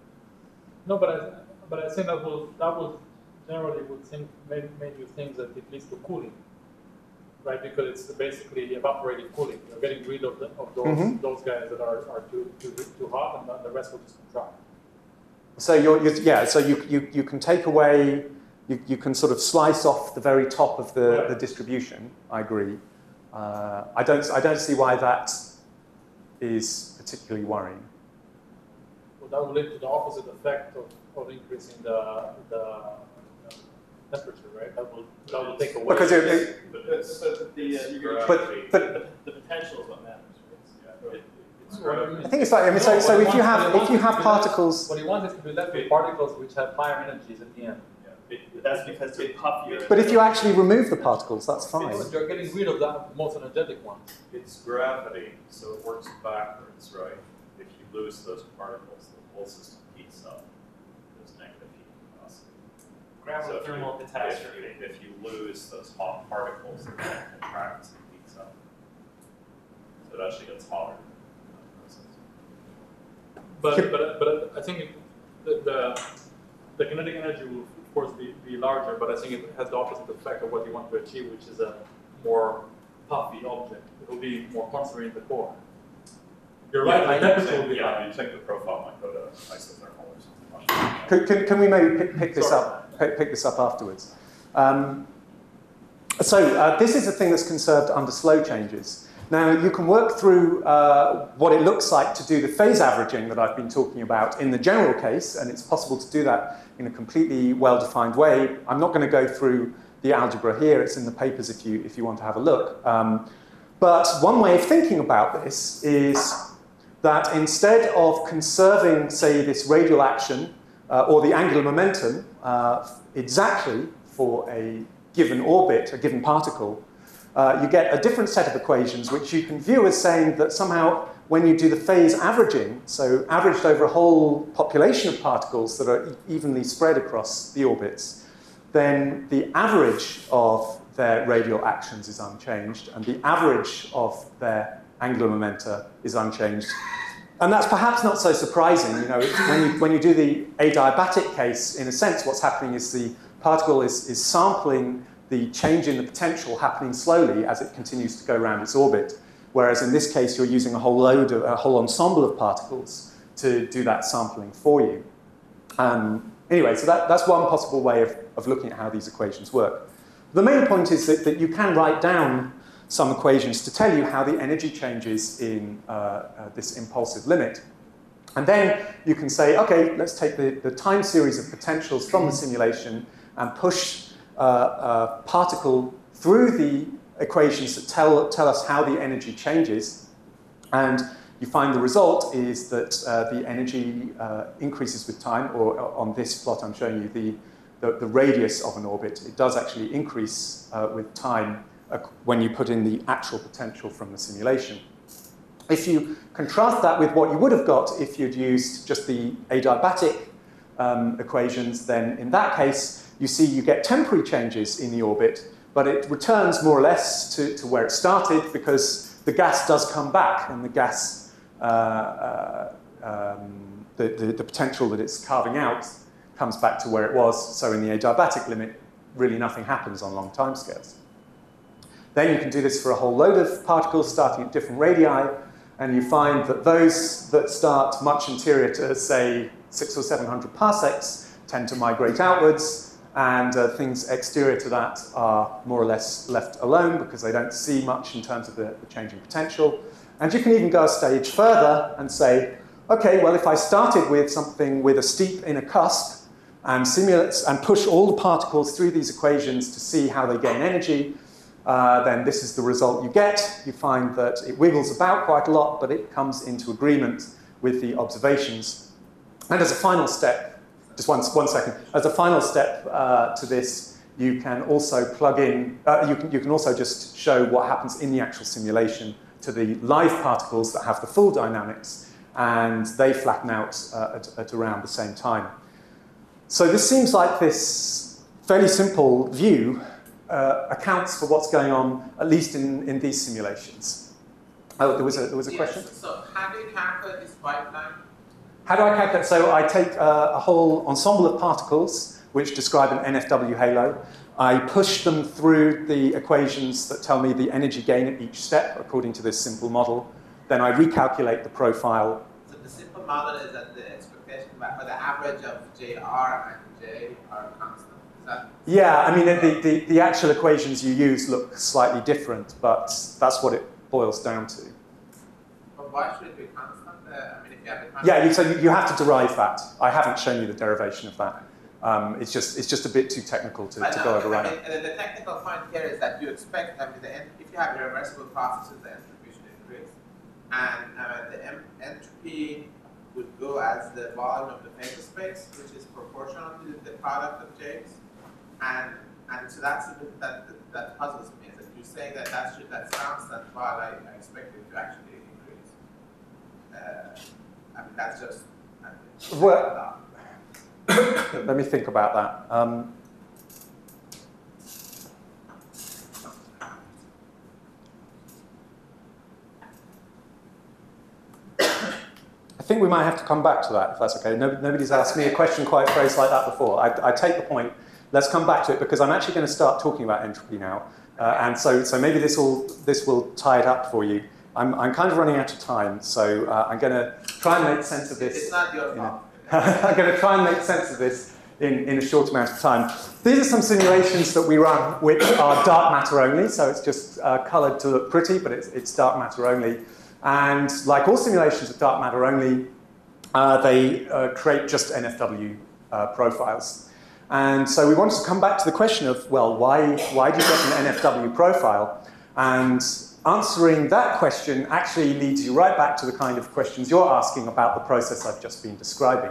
no, but I but I think that will that will generally would think made, made you think that it leads to cooling, right? Because it's basically evaporative cooling. You're getting rid of the, of those Mhm. those guys that are, are too too too hot, and the rest will just contract. So you're, you're yeah. So you, you you can take away. You, you can sort of slice off the very top of the, Right. the distribution. I agree. Uh, I don't I don't see why that is particularly worrying. Well, that will lead to the opposite effect of, of increasing the the uh, temperature, right? That will that will take away. Because it, it, But, it's, but the, uh, you're but gravity. but the, the potential is what matters, right? Yeah. It, it's What do you gravity. mean? I think it's like I mean. So No, so what if he you wants- have what he if you wants have is to be left- particles. What he wants is to be left with particles which have higher energies at the end. Yeah. It, that's because they're puffier. But if you actually remove the particles, that's fine. Because you're getting rid of that most energetic ones. It's gravity, so it works backwards, right? If you lose those particles, the whole system heats up. There's negative heat velocity. So if you- Gravitothermal catastrophe. If you, if you lose those hot particles, it then contracts and heats up. So it actually gets hotter. in that process. But but but I think it, the, the the kinetic energy will of course be, be larger, but I think it has the opposite effect of what you want to achieve, which is a more puffy object. It will be more concentrated in the core. You're right. Yeah, the temperature will be yeah, high. you take the profile might go to isothermal or something like that. Can, can, can we maybe pick, pick this Sure. up? Pick, pick this up afterwards. Um, so uh, this is a thing that's conserved under slow changes. Now, you can work through uh, what it looks like to do the phase averaging that I've been talking about in the general case, and it's possible to do that in a completely well-defined way. I'm not going to go through the algebra here. It's in the papers if you, if you want to have a look. Um, but one way of thinking about this is that instead of conserving, say, this radial action uh, or the angular momentum uh, exactly for a given orbit, a given particle, uh, you get a different set of equations which you can view as saying that somehow when you do the phase averaging, so averaged over a whole population of particles that are evenly spread across the orbits, then the average of their radial actions is unchanged and the average of their angular momenta is unchanged. And that's perhaps not so surprising. You know, when you, when you do the adiabatic case, in a sense, what's happening is the particle is, is sampling the change in the potential happening slowly as it continues to go around its orbit. Whereas in this case, you're using a whole load, of, a whole ensemble of particles to do that sampling for you. Um, anyway, so that, that's one possible way of, of looking at how these equations work. The main point is that, that you can write down some equations to tell you how the energy changes in uh, uh, this impulsive limit. And then you can say, okay, let's take the, the time series of potentials from the simulation and push uh, a particle through the equations that tell, tell us how the energy changes. And you find the result is that uh, the energy uh, increases with time, or on this plot I'm showing you the, the, the radius of an orbit. It does actually increase uh, with time uh, when you put in the actual potential from the simulation. If you contrast that with what you would have got if you'd used just the adiabatic um, equations, then in that case, you see you get temporary changes in the orbit, but it returns more or less to, to where it started because the gas does come back, and the gas, uh, uh, um, the, the, the potential that it's carving out comes back to where it was. So in the adiabatic limit, really nothing happens on long timescales. Then you can do this for a whole load of particles starting at different radii, and you find that those that start much interior to, say, six or seven hundred parsecs tend to migrate outwards, and uh, things exterior to that are more or less left alone because they don't see much in terms of the, the change in potential. And you can even go a stage further and say, okay, well, if I started with something with a steep inner cusp and simulate and push all the particles through these equations to see how they gain energy, uh, then this is the result you get. You find that it wiggles about quite a lot, but it comes into agreement with the observations. And as a final step, just one, one second, as a final step uh, to this, you can also plug in, uh, you, can, you can also just show what happens in the actual simulation to the live particles that have the full dynamics, and they flatten out uh, at, at around the same time. So this seems like this fairly simple view uh, accounts for what's going on, at least in, in these simulations. Oh, there was a, there was a yes. question? So how do you calculate this pipeline? How do I calculate? So I take uh, a whole ensemble of particles which describe an N F W halo. I push them through the equations that tell me the energy gain at each step according to this simple model. Then I recalculate the profile. So the simple model is that the expectation, or the average of J R and J are constant. Is that? Yeah, I mean, the, the, the actual equations you use look slightly different, but that's what it boils down to. But why should it be constant? Uh, I mean, if you have the constant. Yeah, you, so you, you have to derive that. I haven't shown you the derivation of that. Um, it's just it's just a bit too technical to, to go over right now. I mean, the technical point here is that you expect, I mean, the, if you have irreversible processes, the entropy should increase, and uh, the em entropy would go as the volume of the phase space, which is proportional to the product of J's, and and so that's that that, that puzzles me. Is that you're saying that that should that's constant, while I, I expect it to actually increase. Uh, I mean, that's just. I mean, well, let me think about that. Um, I think we might have to come back to that, if that's okay. No, nobody's asked me a question quite phrased like that before. I, I take the point. Let's come back to it, because I'm actually going to start talking about entropy now. Uh, and so, so maybe this will, this will tie it up for you. I'm, I'm kind of running out of time, so uh, I'm going to try and make sense of this. It's not your fault. I'm going to try and make sense of this in, in a short amount of time. These are some simulations that we run which are dark matter only, so it's just uh, colored to look pretty, but it's, it's dark matter only. And like all simulations of dark matter only, uh, they uh, create just N F W uh, profiles. And so we wanted to come back to the question of, well, why, why do you get an N F W profile? And answering that question actually leads you right back to the kind of questions you're asking about the process I've just been describing.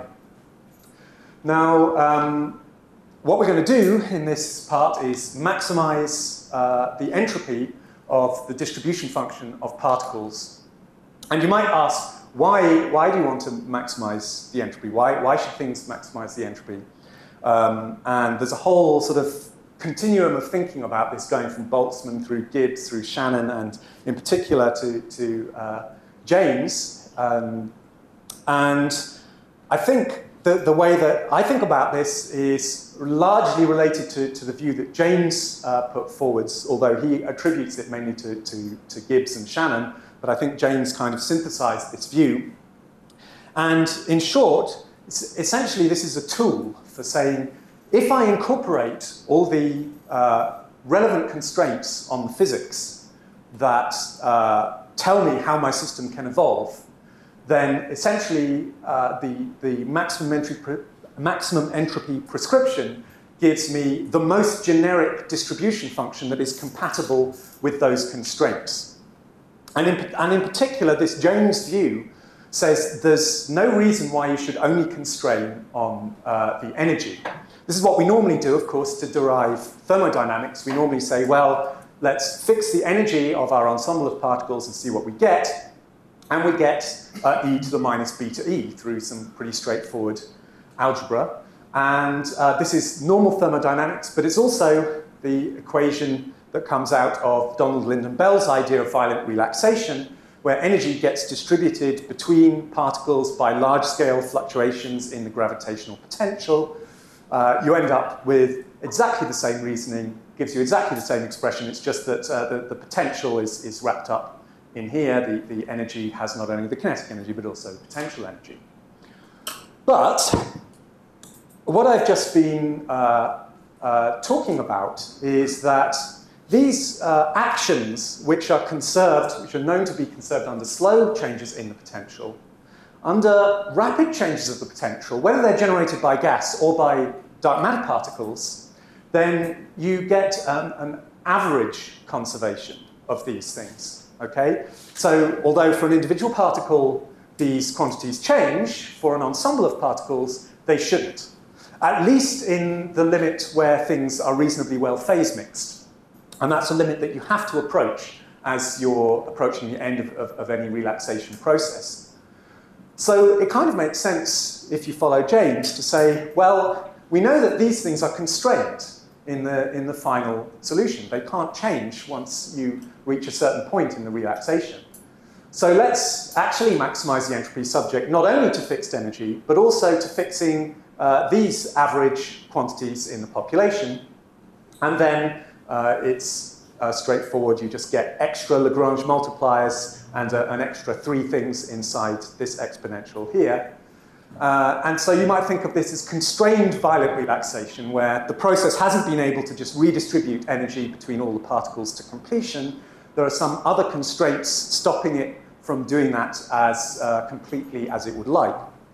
Now, um, what we're going to do in this part is maximize uh, the entropy of the distribution function of particles. And you might ask, why, why do you want to maximize the entropy? Why, why should things maximize the entropy? Um, and there's a whole sort of continuum of thinking about this, going from Boltzmann through Gibbs, through Shannon, and in particular to, to uh, James. Um, and I think the, the way that I think about this is largely related to, to the view that James uh, put forwards, although he attributes it mainly to, to, to Gibbs and Shannon, but I think James kind of synthesized this view. And in short, essentially this is a tool for saying, if I incorporate all the uh, relevant constraints on the physics that uh, tell me how my system can evolve, then essentially uh, the, the maximum, entry maximum entropy prescription gives me the most generic distribution function that is compatible with those constraints. And in, and in particular, this James view says there's no reason why you should only constrain on uh, the energy. This is what we normally do, of course, to derive thermodynamics. We normally say, well, let's fix the energy of our ensemble of particles and see what we get. And we get uh, e to the minus beta e through some pretty straightforward algebra. And uh, this is normal thermodynamics, but it's also the equation that comes out of Donald Lyndon Bell's idea of violent relaxation, where energy gets distributed between particles by large-scale fluctuations in the gravitational potential. Uh, you end up with exactly the same reasoning, gives you exactly the same expression. It's just that uh, the, the potential is, is wrapped up in here. The, the energy has not only the kinetic energy, but also the potential energy. But what I've just been uh, uh, talking about is that these uh, actions, which are conserved, which are known to be conserved under slow changes in the potential, under rapid changes of the potential, whether they're generated by gas or by dark matter particles, then you get um, an average conservation of these things, okay? So although for an individual particle these quantities change, for an ensemble of particles they shouldn't, at least in the limit where things are reasonably well phase mixed. And that's a limit that you have to approach as you're approaching the end of, of, of any relaxation process. So it kind of makes sense, if you follow James, to say, well, we know that these things are constrained in the, in the final solution. They can't change once you reach a certain point in the relaxation. So let's actually maximize the entropy subject not only to fixed energy, but also to fixing uh, these average quantities in the population. And then uh, it's uh, straightforward. You just get extra Lagrange multipliers and uh, an extra three things inside this exponential here. Uh, and so you might think of this as constrained violent relaxation, where the process hasn't been able to just redistribute energy between all the particles to completion. There are some other constraints stopping it from doing that as uh, completely as it would like.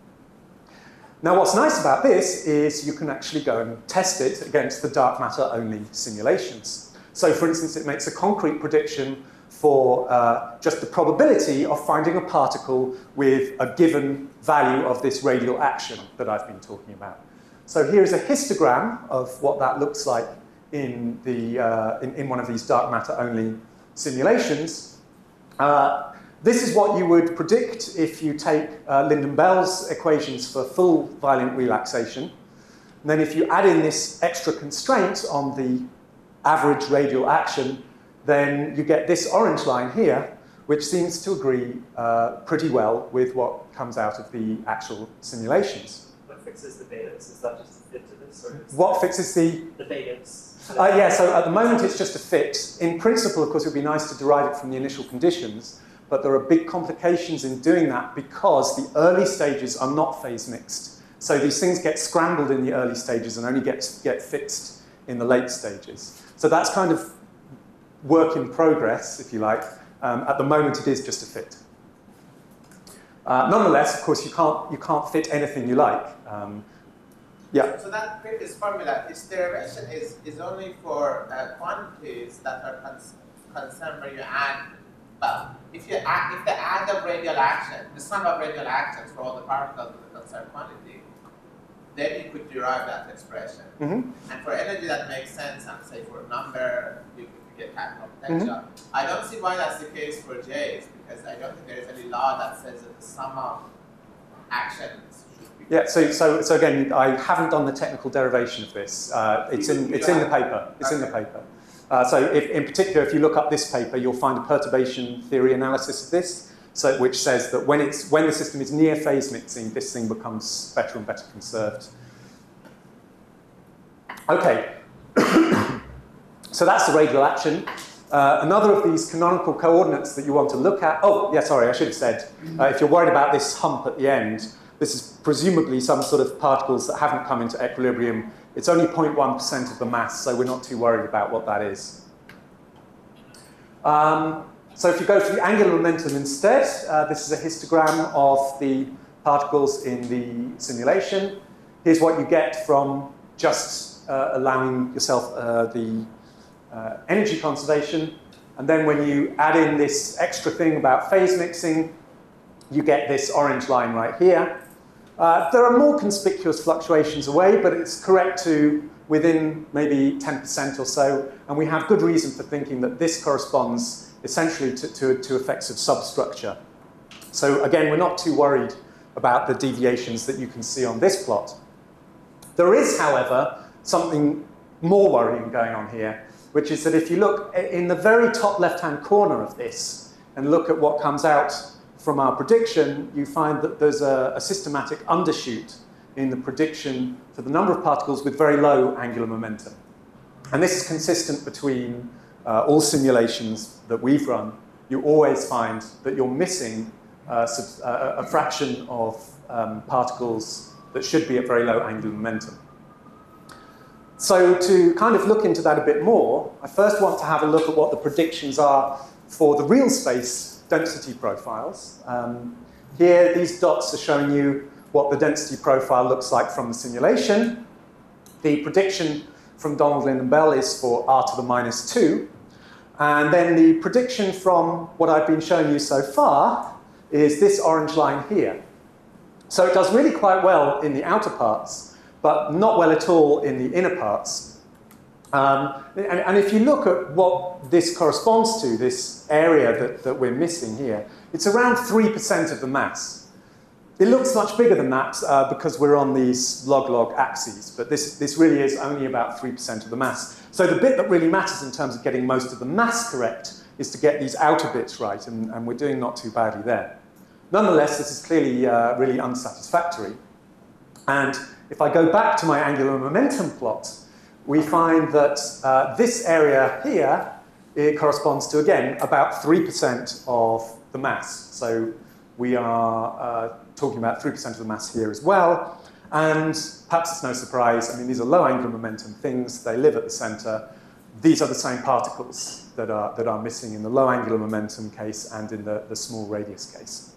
Now, what's nice about this is you can actually go and test it against the dark matter only simulations. So, for instance, it makes a concrete prediction for uh, just the probability of finding a particle with a given value of this radial action that I've been talking about. So here's a histogram of what that looks like in, the, uh, in, in one of these dark matter only simulations. Uh, this is what you would predict if you take uh, Lyndon Bell's equations for full violent relaxation. And then if you add in this extra constraint on the average radial action, then you get this orange line here, which seems to agree uh, pretty well with what comes out of the actual simulations. What fixes the betas? Is that just a fit to this? Or is what fixes the... The betas. Uh, yeah, so at the moment it's just a fit. In principle, of course, it would be nice to derive it from the initial conditions, but there are big complications in doing that because the early stages are not phase mixed. So these things get scrambled in the early stages and only get, get fixed in the late stages. So that's kind of work in progress, if you like. Um, at the moment, it is just a fit. Uh, nonetheless, of course, you can't, you can't fit anything you like. Um, yeah. So that previous formula, its derivation is, is only for uh, quantities that are cons concerned where you add, well, if you add, if the add of radial action, the sum of radial actions for all the particles of the concerned quantity, then you could derive that expression. Mm-hmm. And for energy that makes sense, and say for a number, you could get capital potential. Mm-hmm. I don't see why that's the case for J's, because I don't think there is any law that says that the sum of actions should be. Yeah, so, so, so again, I haven't done the technical derivation of this. Uh, it's in, it's in the paper. It's okay. in the paper. Uh, so if, in particular, if you look up this paper, you'll find a perturbation theory analysis of this, so, which says that when, it's, when the system is near phase mixing, this thing becomes better and better conserved. Okay, so that's the radial action. Uh, another of these canonical coordinates that you want to look at, oh, yeah, sorry, I should have said, uh, if you're worried about this hump at the end, this is presumably some sort of particles that haven't come into equilibrium. It's only zero point one percent of the mass, so we're not too worried about what that is. Um, so if you go for the angular momentum instead, uh, this is a histogram of the particles in the simulation. Here's what you get from just uh, allowing yourself uh, the uh, energy conservation. And then when you add in this extra thing about phase mixing, you get this orange line right here. Uh, there are more conspicuous fluctuations away, but it's correct to within maybe ten percent or so. And we have good reason for thinking that this corresponds essentially to, to, to effects of substructure. So again, we're not too worried about the deviations that you can see on this plot. There is, however, something more worrying going on here, which is that if you look in the very top left-hand corner of this and look at what comes out from our prediction, you find that there's a, a systematic undershoot in the prediction for the number of particles with very low angular momentum. And this is consistent between uh, all simulations that we've run. You always find that you're missing uh, a, a fraction of um, particles that should be at very low angular momentum. So to kind of look into that a bit more, I first want to have a look at what the predictions are for the real space density profiles. Um, here, these dots are showing you what the density profile looks like from the simulation. The prediction from Donaldlin and Bell is for r to the minus two. And then the prediction from what I've been showing you so far is this orange line here. So it does really quite well in the outer parts, but not well at all in the inner parts. Um, and, and if you look at what this corresponds to, this area that, that we're missing here, it's around three percent of the mass. It looks much bigger than that uh, because we're on these log-log axes, but this, this really is only about three percent of the mass. So the bit that really matters in terms of getting most of the mass correct is to get these outer bits right, and, and we're doing not too badly there. Nonetheless, this is clearly uh, really unsatisfactory. And if I go back to my angular momentum plot, we find that uh, this area here, it corresponds to, again, about three percent of the mass. So we are uh, talking about three percent of the mass here as well. And perhaps it's no surprise, I mean, these are low angular momentum things. They live at the center. These are the same particles that are, that are missing in the low angular momentum case and in the, the small radius case.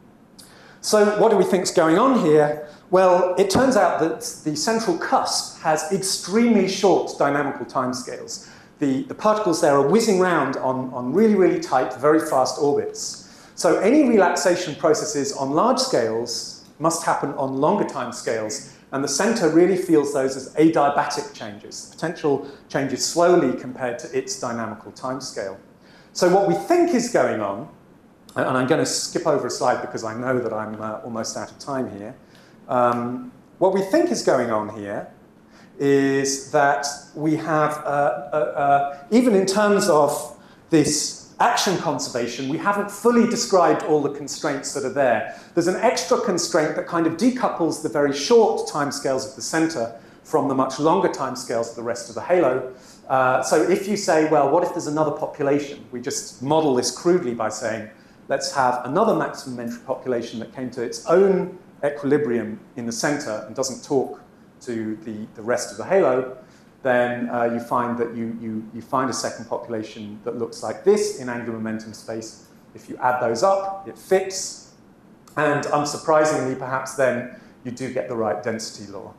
So what do we think is going on here? Well, it turns out that the central cusp has extremely short dynamical timescales. The, the particles there are whizzing around on, on really, really tight, very fast orbits. So any relaxation processes on large scales must happen on longer time scales, and the center really feels those as adiabatic changes. Potential changes slowly compared to its dynamical timescale. So what we think is going on, and I'm going to skip over a slide because I know that I'm uh, almost out of time here. Um, what we think is going on here is that we have, uh, uh, uh, even in terms of this action conservation, we haven't fully described all the constraints that are there. There's an extra constraint that kind of decouples the very short timescales of the center from the much longer timescales of the rest of the halo. Uh, so if you say, well, what if there's another population? We just model this crudely by saying, let's have another maximum entry population that came to its own equilibrium in the center and doesn't talk to the, the rest of the halo, then uh, you find that you, you, you find a second population that looks like this in angular momentum space. If you add those up, it fits. And unsurprisingly, perhaps then, you do get the right density law.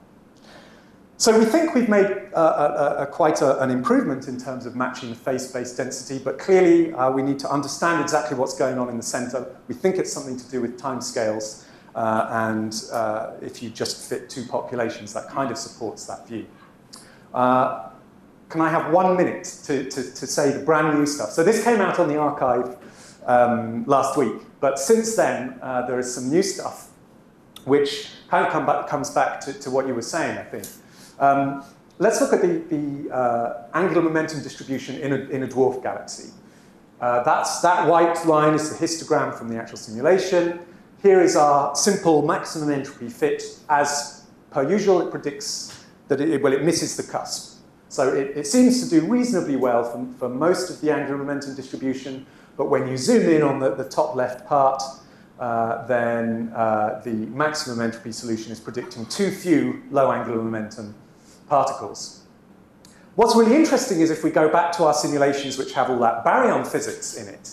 So we think we've made uh, a, a, a quite a, an improvement in terms of matching the phase space density, but clearly uh, we need to understand exactly what's going on in the center. We think it's something to do with timescales, uh, and uh, if you just fit two populations, that kind of supports that view. Uh, can I have one minute to, to, to say the brand new stuff? So this came out on the archive um, last week, but since then uh, there is some new stuff which kind of come back, comes back to, to what you were saying, I think. Um, let's look at the, the uh, angular momentum distribution in a, in a dwarf galaxy. Uh, that's, that white line is the histogram from the actual simulation. Here is our simple maximum entropy fit. As per usual, it predicts that it, well, it misses the cusp. So it, it seems to do reasonably well for, for most of the angular momentum distribution, but when you zoom in on the, the top left part, uh, then uh, the maximum entropy solution is predicting too few low angular momentum particles. What's really interesting is if we go back to our simulations which have all that baryon physics in it,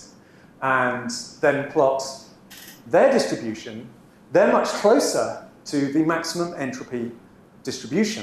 and then plot their distribution, they're much closer to the maximum entropy distribution.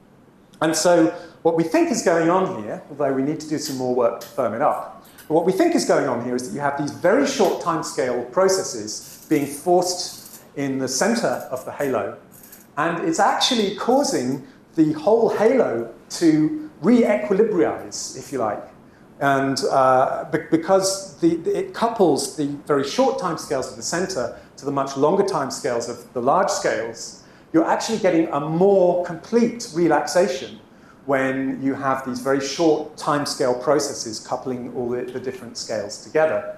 And so what we think is going on here, although we need to do some more work to firm it up, but what we think is going on here is that you have these very short timescale processes being forced in the center of the halo, and it's actually causing the whole halo to re-equilibrize, if you like. And uh, be because the, it couples the very short timescales of the center to the much longer timescales of the large scales, you're actually getting a more complete relaxation when you have these very short timescale processes coupling all the, the different scales together.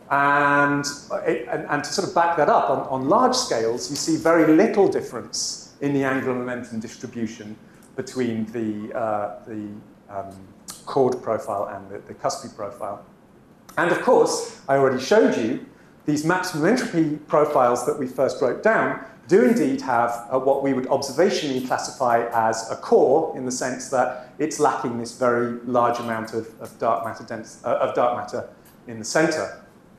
And, it, and, and to sort of back that up, on, on large scales, you see very little difference in the angular momentum distribution between the, uh, the um, chord profile and the, the cuspy profile. And of course, I already showed you, these maximum entropy profiles that we first wrote down do indeed have uh, what we would observationally classify as a core, in the sense that it's lacking this very large amount of, of, dark, matter dense, uh, of dark matter in the center.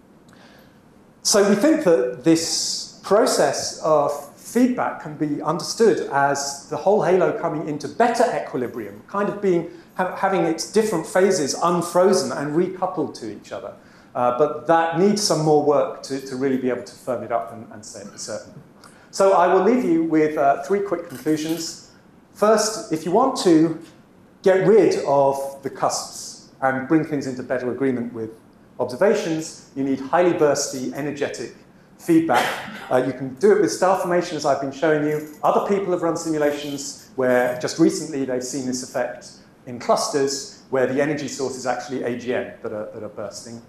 So we think that this process of feedback can be understood as the whole halo coming into better equilibrium, kind of being ha having its different phases unfrozen and recoupled to each other. Uh, but that needs some more work to, to really be able to firm it up and, and say it for certain. So I will leave you with uh, three quick conclusions. First, if you want to get rid of the cusps and bring things into better agreement with observations, you need highly bursty, energetic feedback. Uh, you can do it with star formation, as I've been showing you. Other people have run simulations where just recently they've seen this effect in clusters where the energy source is actually A G N that are, that are bursting.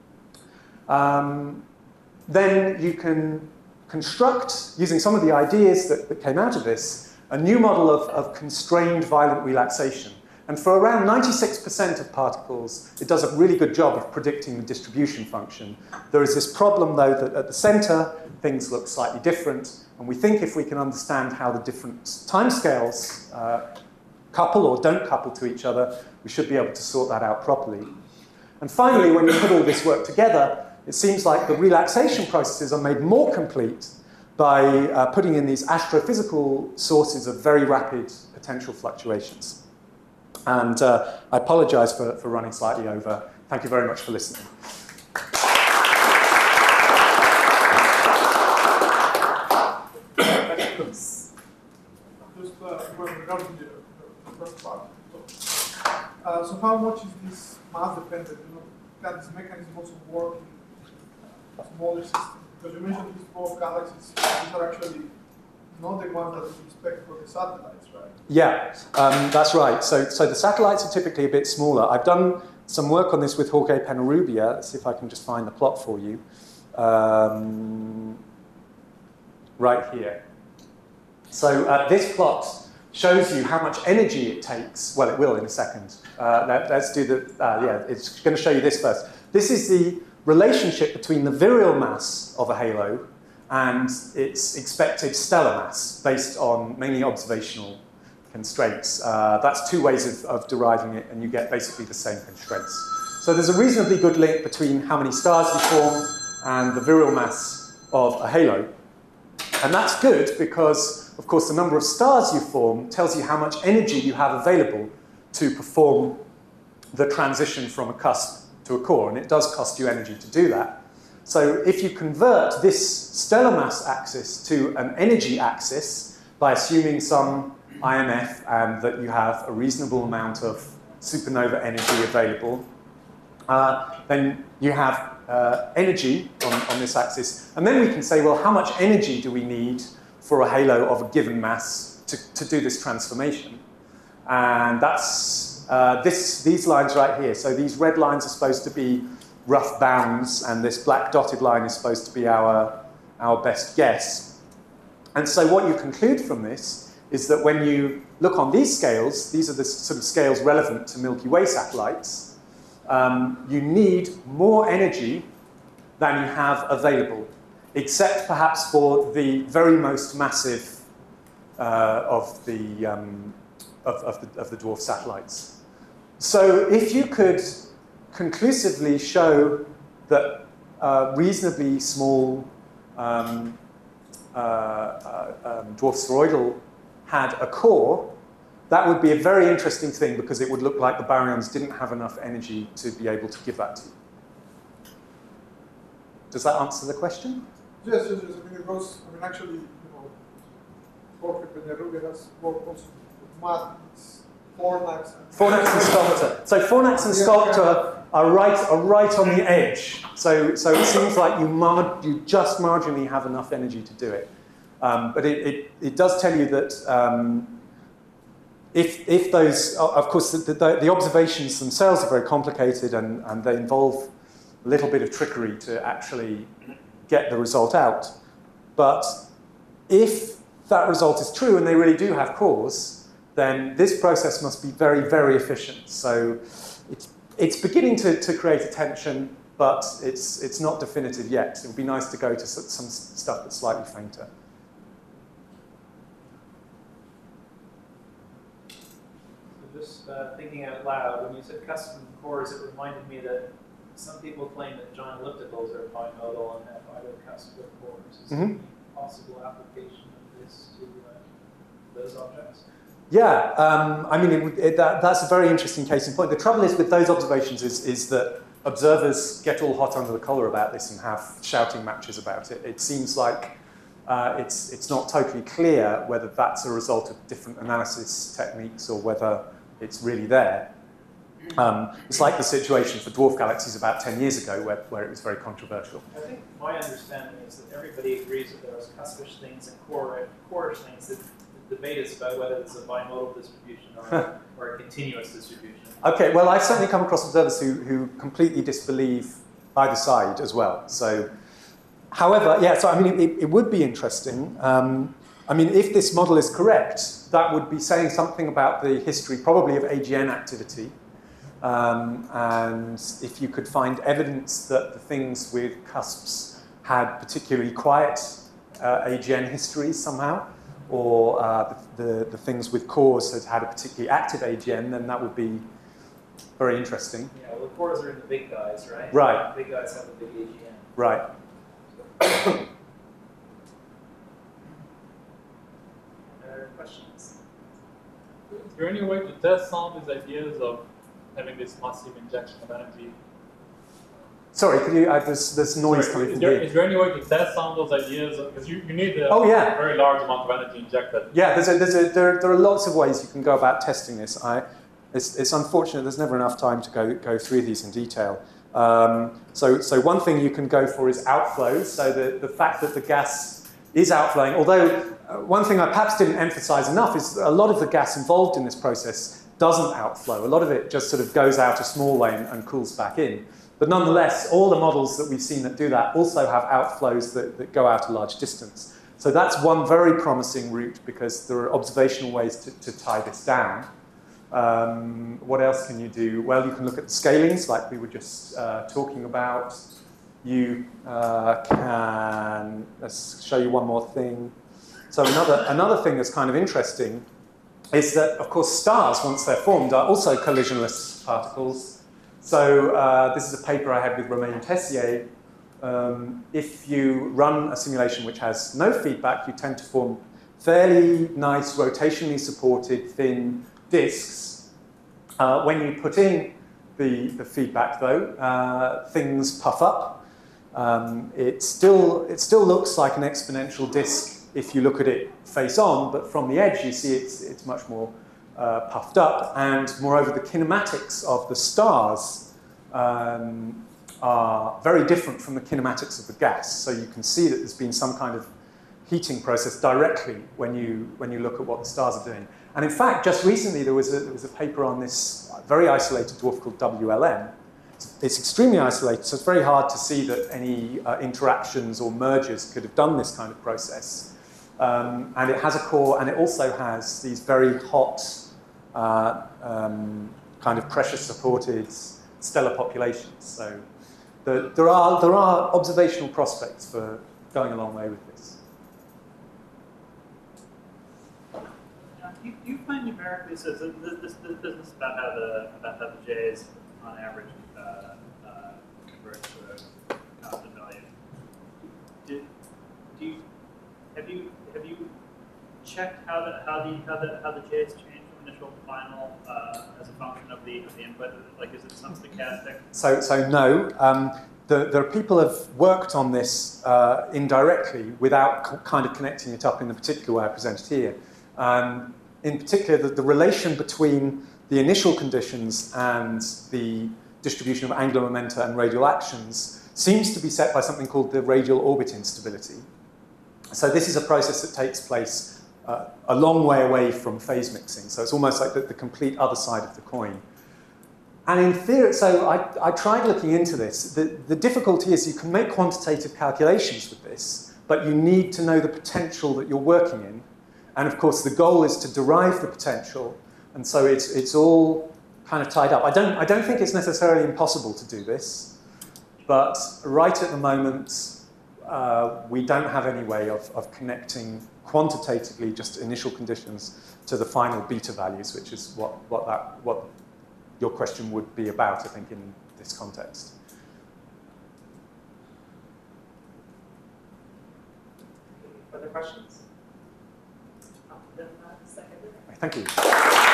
Um, then you can construct, using some of the ideas that, that came out of this, a new model of, of constrained violent relaxation. And for around ninety-six percent of particles, it does a really good job of predicting the distribution function. There is this problem, though, that at the center, things look slightly different. And we think if we can understand how the different timescales uh, couple or don't couple to each other, we should be able to sort that out properly. And finally, when you put all this work together, it seems like the relaxation processes are made more complete by uh, putting in these astrophysical sources of very rapid potential fluctuations. And uh, I apologize for, for running slightly over. Thank you very much for listening. Just uh, regarding the, the first part. So, uh, so how much is this mass dependent? You know, can this mechanism also work in smaller systems? Because you mentioned these dwarf galaxies, these are actually not the ones that we expect for the satellites, right? Yeah, um, that's right. So, so the satellites are typically a bit smaller. I've done some work on this with Jorge Penarrubia. Let's see if I can just find the plot for you. Um, right here. So uh, this plot shows you how much energy it takes. Well, it will in a second. Uh, let, let's do the, uh, yeah, it's going to show you this first. This is the relationship between the virial mass of a halo and its expected stellar mass based on mainly observational constraints. Uh, that's two ways of, of deriving it, and you get basically the same constraints. So there's a reasonably good link between how many stars you form and the virial mass of a halo. And that's good because, of course, the number of stars you form tells you how much energy you have available to perform the transition from a cusp to a core, and it does cost you energy to do that. So if you convert this stellar mass axis to an energy axis by assuming some I M F and that you have a reasonable amount of supernova energy available, uh, then you have uh, energy on, on this axis. And then we can say, well, how much energy do we need for a halo of a given mass to, to do this transformation? And that's uh, this, these lines right here. So these red lines are supposed to be rough bounds, and this black dotted line is supposed to be our, our best guess. And so what you conclude from this is that when you look on these scales, these are the sort of scales relevant to Milky Way satellites, um, you need more energy than you have available, except perhaps for the very most massive uh, of, the, um, of, of, the, of the dwarf satellites. So if you could conclusively show that uh, reasonably small um, uh, uh, um, dwarf spheroidal had a core, that would be a very interesting thing because it would look like the baryons didn't have enough energy to be able to give that to you. Does that answer the question? Yes, yes, yes. I mean, it goes, I mean, actually, you know, Jorge Peñarruga has worked also with mathematics, Fornax. Fornax and Sculptor. So Fornax and Sculptor are right, are right on the edge. So, so it seems like you, mar you just marginally have enough energy to do it. Um, but it, it, it does tell you that um, if, if those, of course, the, the, the observations themselves are very complicated and, and they involve a little bit of trickery to actually get the result out. But if that result is true and they really do have cores, then this process must be very, very efficient. So it's, it's beginning to, to create attention, but it's, it's not definitive yet. It would be nice to go to some stuff that's slightly fainter. Just uh, thinking out loud, when you said custom cores, it reminded me that some people claim that giant ellipticals are bimodal and have either cusp or cores. Is there Mm-hmm. any possible application of this to uh, those objects? Yeah, um, I mean, it, it, that, that's a very interesting case in point. The trouble is with those observations is, is that observers get all hot under the collar about this and have shouting matches about it. It seems like uh, it's, it's not totally clear whether that's a result of different analysis techniques or whether it's really there. Um, it's like the situation for dwarf galaxies about ten years ago where, where it was very controversial. I think my understanding is that everybody agrees that there are cuspish things and core, core things. That the debate is about whether it's a bimodal distribution or, a, or a continuous distribution. Okay, well, I've certainly come across observers who, who completely disbelieve either side as well. So, however, yeah, so I mean, it, it would be interesting. Um, I mean, if this model is correct, that would be saying something about the history, probably of A G N activity. Um, and if you could find evidence that the things with cusps had particularly quiet uh, A G N histories somehow, or uh, the, the, the things with cores had had a particularly active A G N, then that would be very interesting. Yeah, well, the cores are in the big guys, right? Right. The big guys have a big A G N. Right. Other questions? Is there any way to test some of these ideas of having this massive injection of energy? Sorry, could you, uh, there's, there's noise Sorry, coming is from there, here. is there any way to test some of those ideas? Because you, you need a Oh, yeah. very large amount of energy injected. Yeah, there's a, there's a, there, there are lots of ways you can go about testing this. I, it's, it's unfortunate there's never enough time to go, go through these in detail. Um, so, so one thing you can go for is outflows. So the, the fact that the gas is outflowing, although uh, one thing I perhaps didn't emphasize enough is that a lot of the gas involved in this process doesn't outflow. A lot of it just sort of goes out a small way and, and cools back in. But nonetheless, all the models that we've seen that do that also have outflows that, that go out a large distance. So that's one very promising route because there are observational ways to, to tie this down. Um, what else can you do? Well, you can look at the scalings like we were just uh, talking about. you uh, can, let's show you one more thing. So another, another thing that's kind of interesting is that, of course, stars, once they're formed, are also collisionless particles. So uh, this is a paper I had with Romain Tessier. Um, if you run a simulation which has no feedback, you tend to form fairly nice, rotationally supported, thin disks. Uh, when you put in the, the feedback, though, uh, things puff up. Um, it, still, it still looks like an exponential disk if you look at it face on, but from the edge you see it's, it's much more uh, puffed up. And moreover, the kinematics of the stars um, are very different from the kinematics of the gas. So you can see that there's been some kind of heating process directly when you, when you look at what the stars are doing. And in fact, just recently there was a, there was a paper on this very isolated dwarf called W L M. It's extremely isolated, so it's very hard to see that any uh, interactions or mergers could have done this kind of process. Um, and it has a core, and it also has these very hot, uh, um, kind of pressure-supported stellar populations. So the, there are there are observational prospects for going a long way with this. Do you, do you find numerically, so this, this, this business about how the about how the J's on average uh, uh, convert to a constant value? Do, do you have you have you checked how the how the how the how the J's change from initial to final uh, as a function of the of the input? Like, is it some stochastic? So so no. Um, the, there are people who have worked on this uh, indirectly without co kind of connecting it up in the particular way I presented here. Um, in particular, the, the relation between the initial conditions and the distribution of angular momenta and radial actions seems to be set by something called the radial orbit instability. So this is a process that takes place uh, a long way away from phase mixing. So it's almost like the, the complete other side of the coin. And in theory, so I, I tried looking into this. The, the difficulty is you can make quantitative calculations with this, but you need to know the potential that you're working in. And of course, the goal is to derive the potential. And so it's, it's all kind of tied up. I don't, I don't think it's necessarily impossible to do this, but right at the moment, uh, we don't have any way of, of connecting quantitatively just initial conditions to the final beta values, which is what, what, that, what your question would be about, I think, in this context. Further questions? Thank you.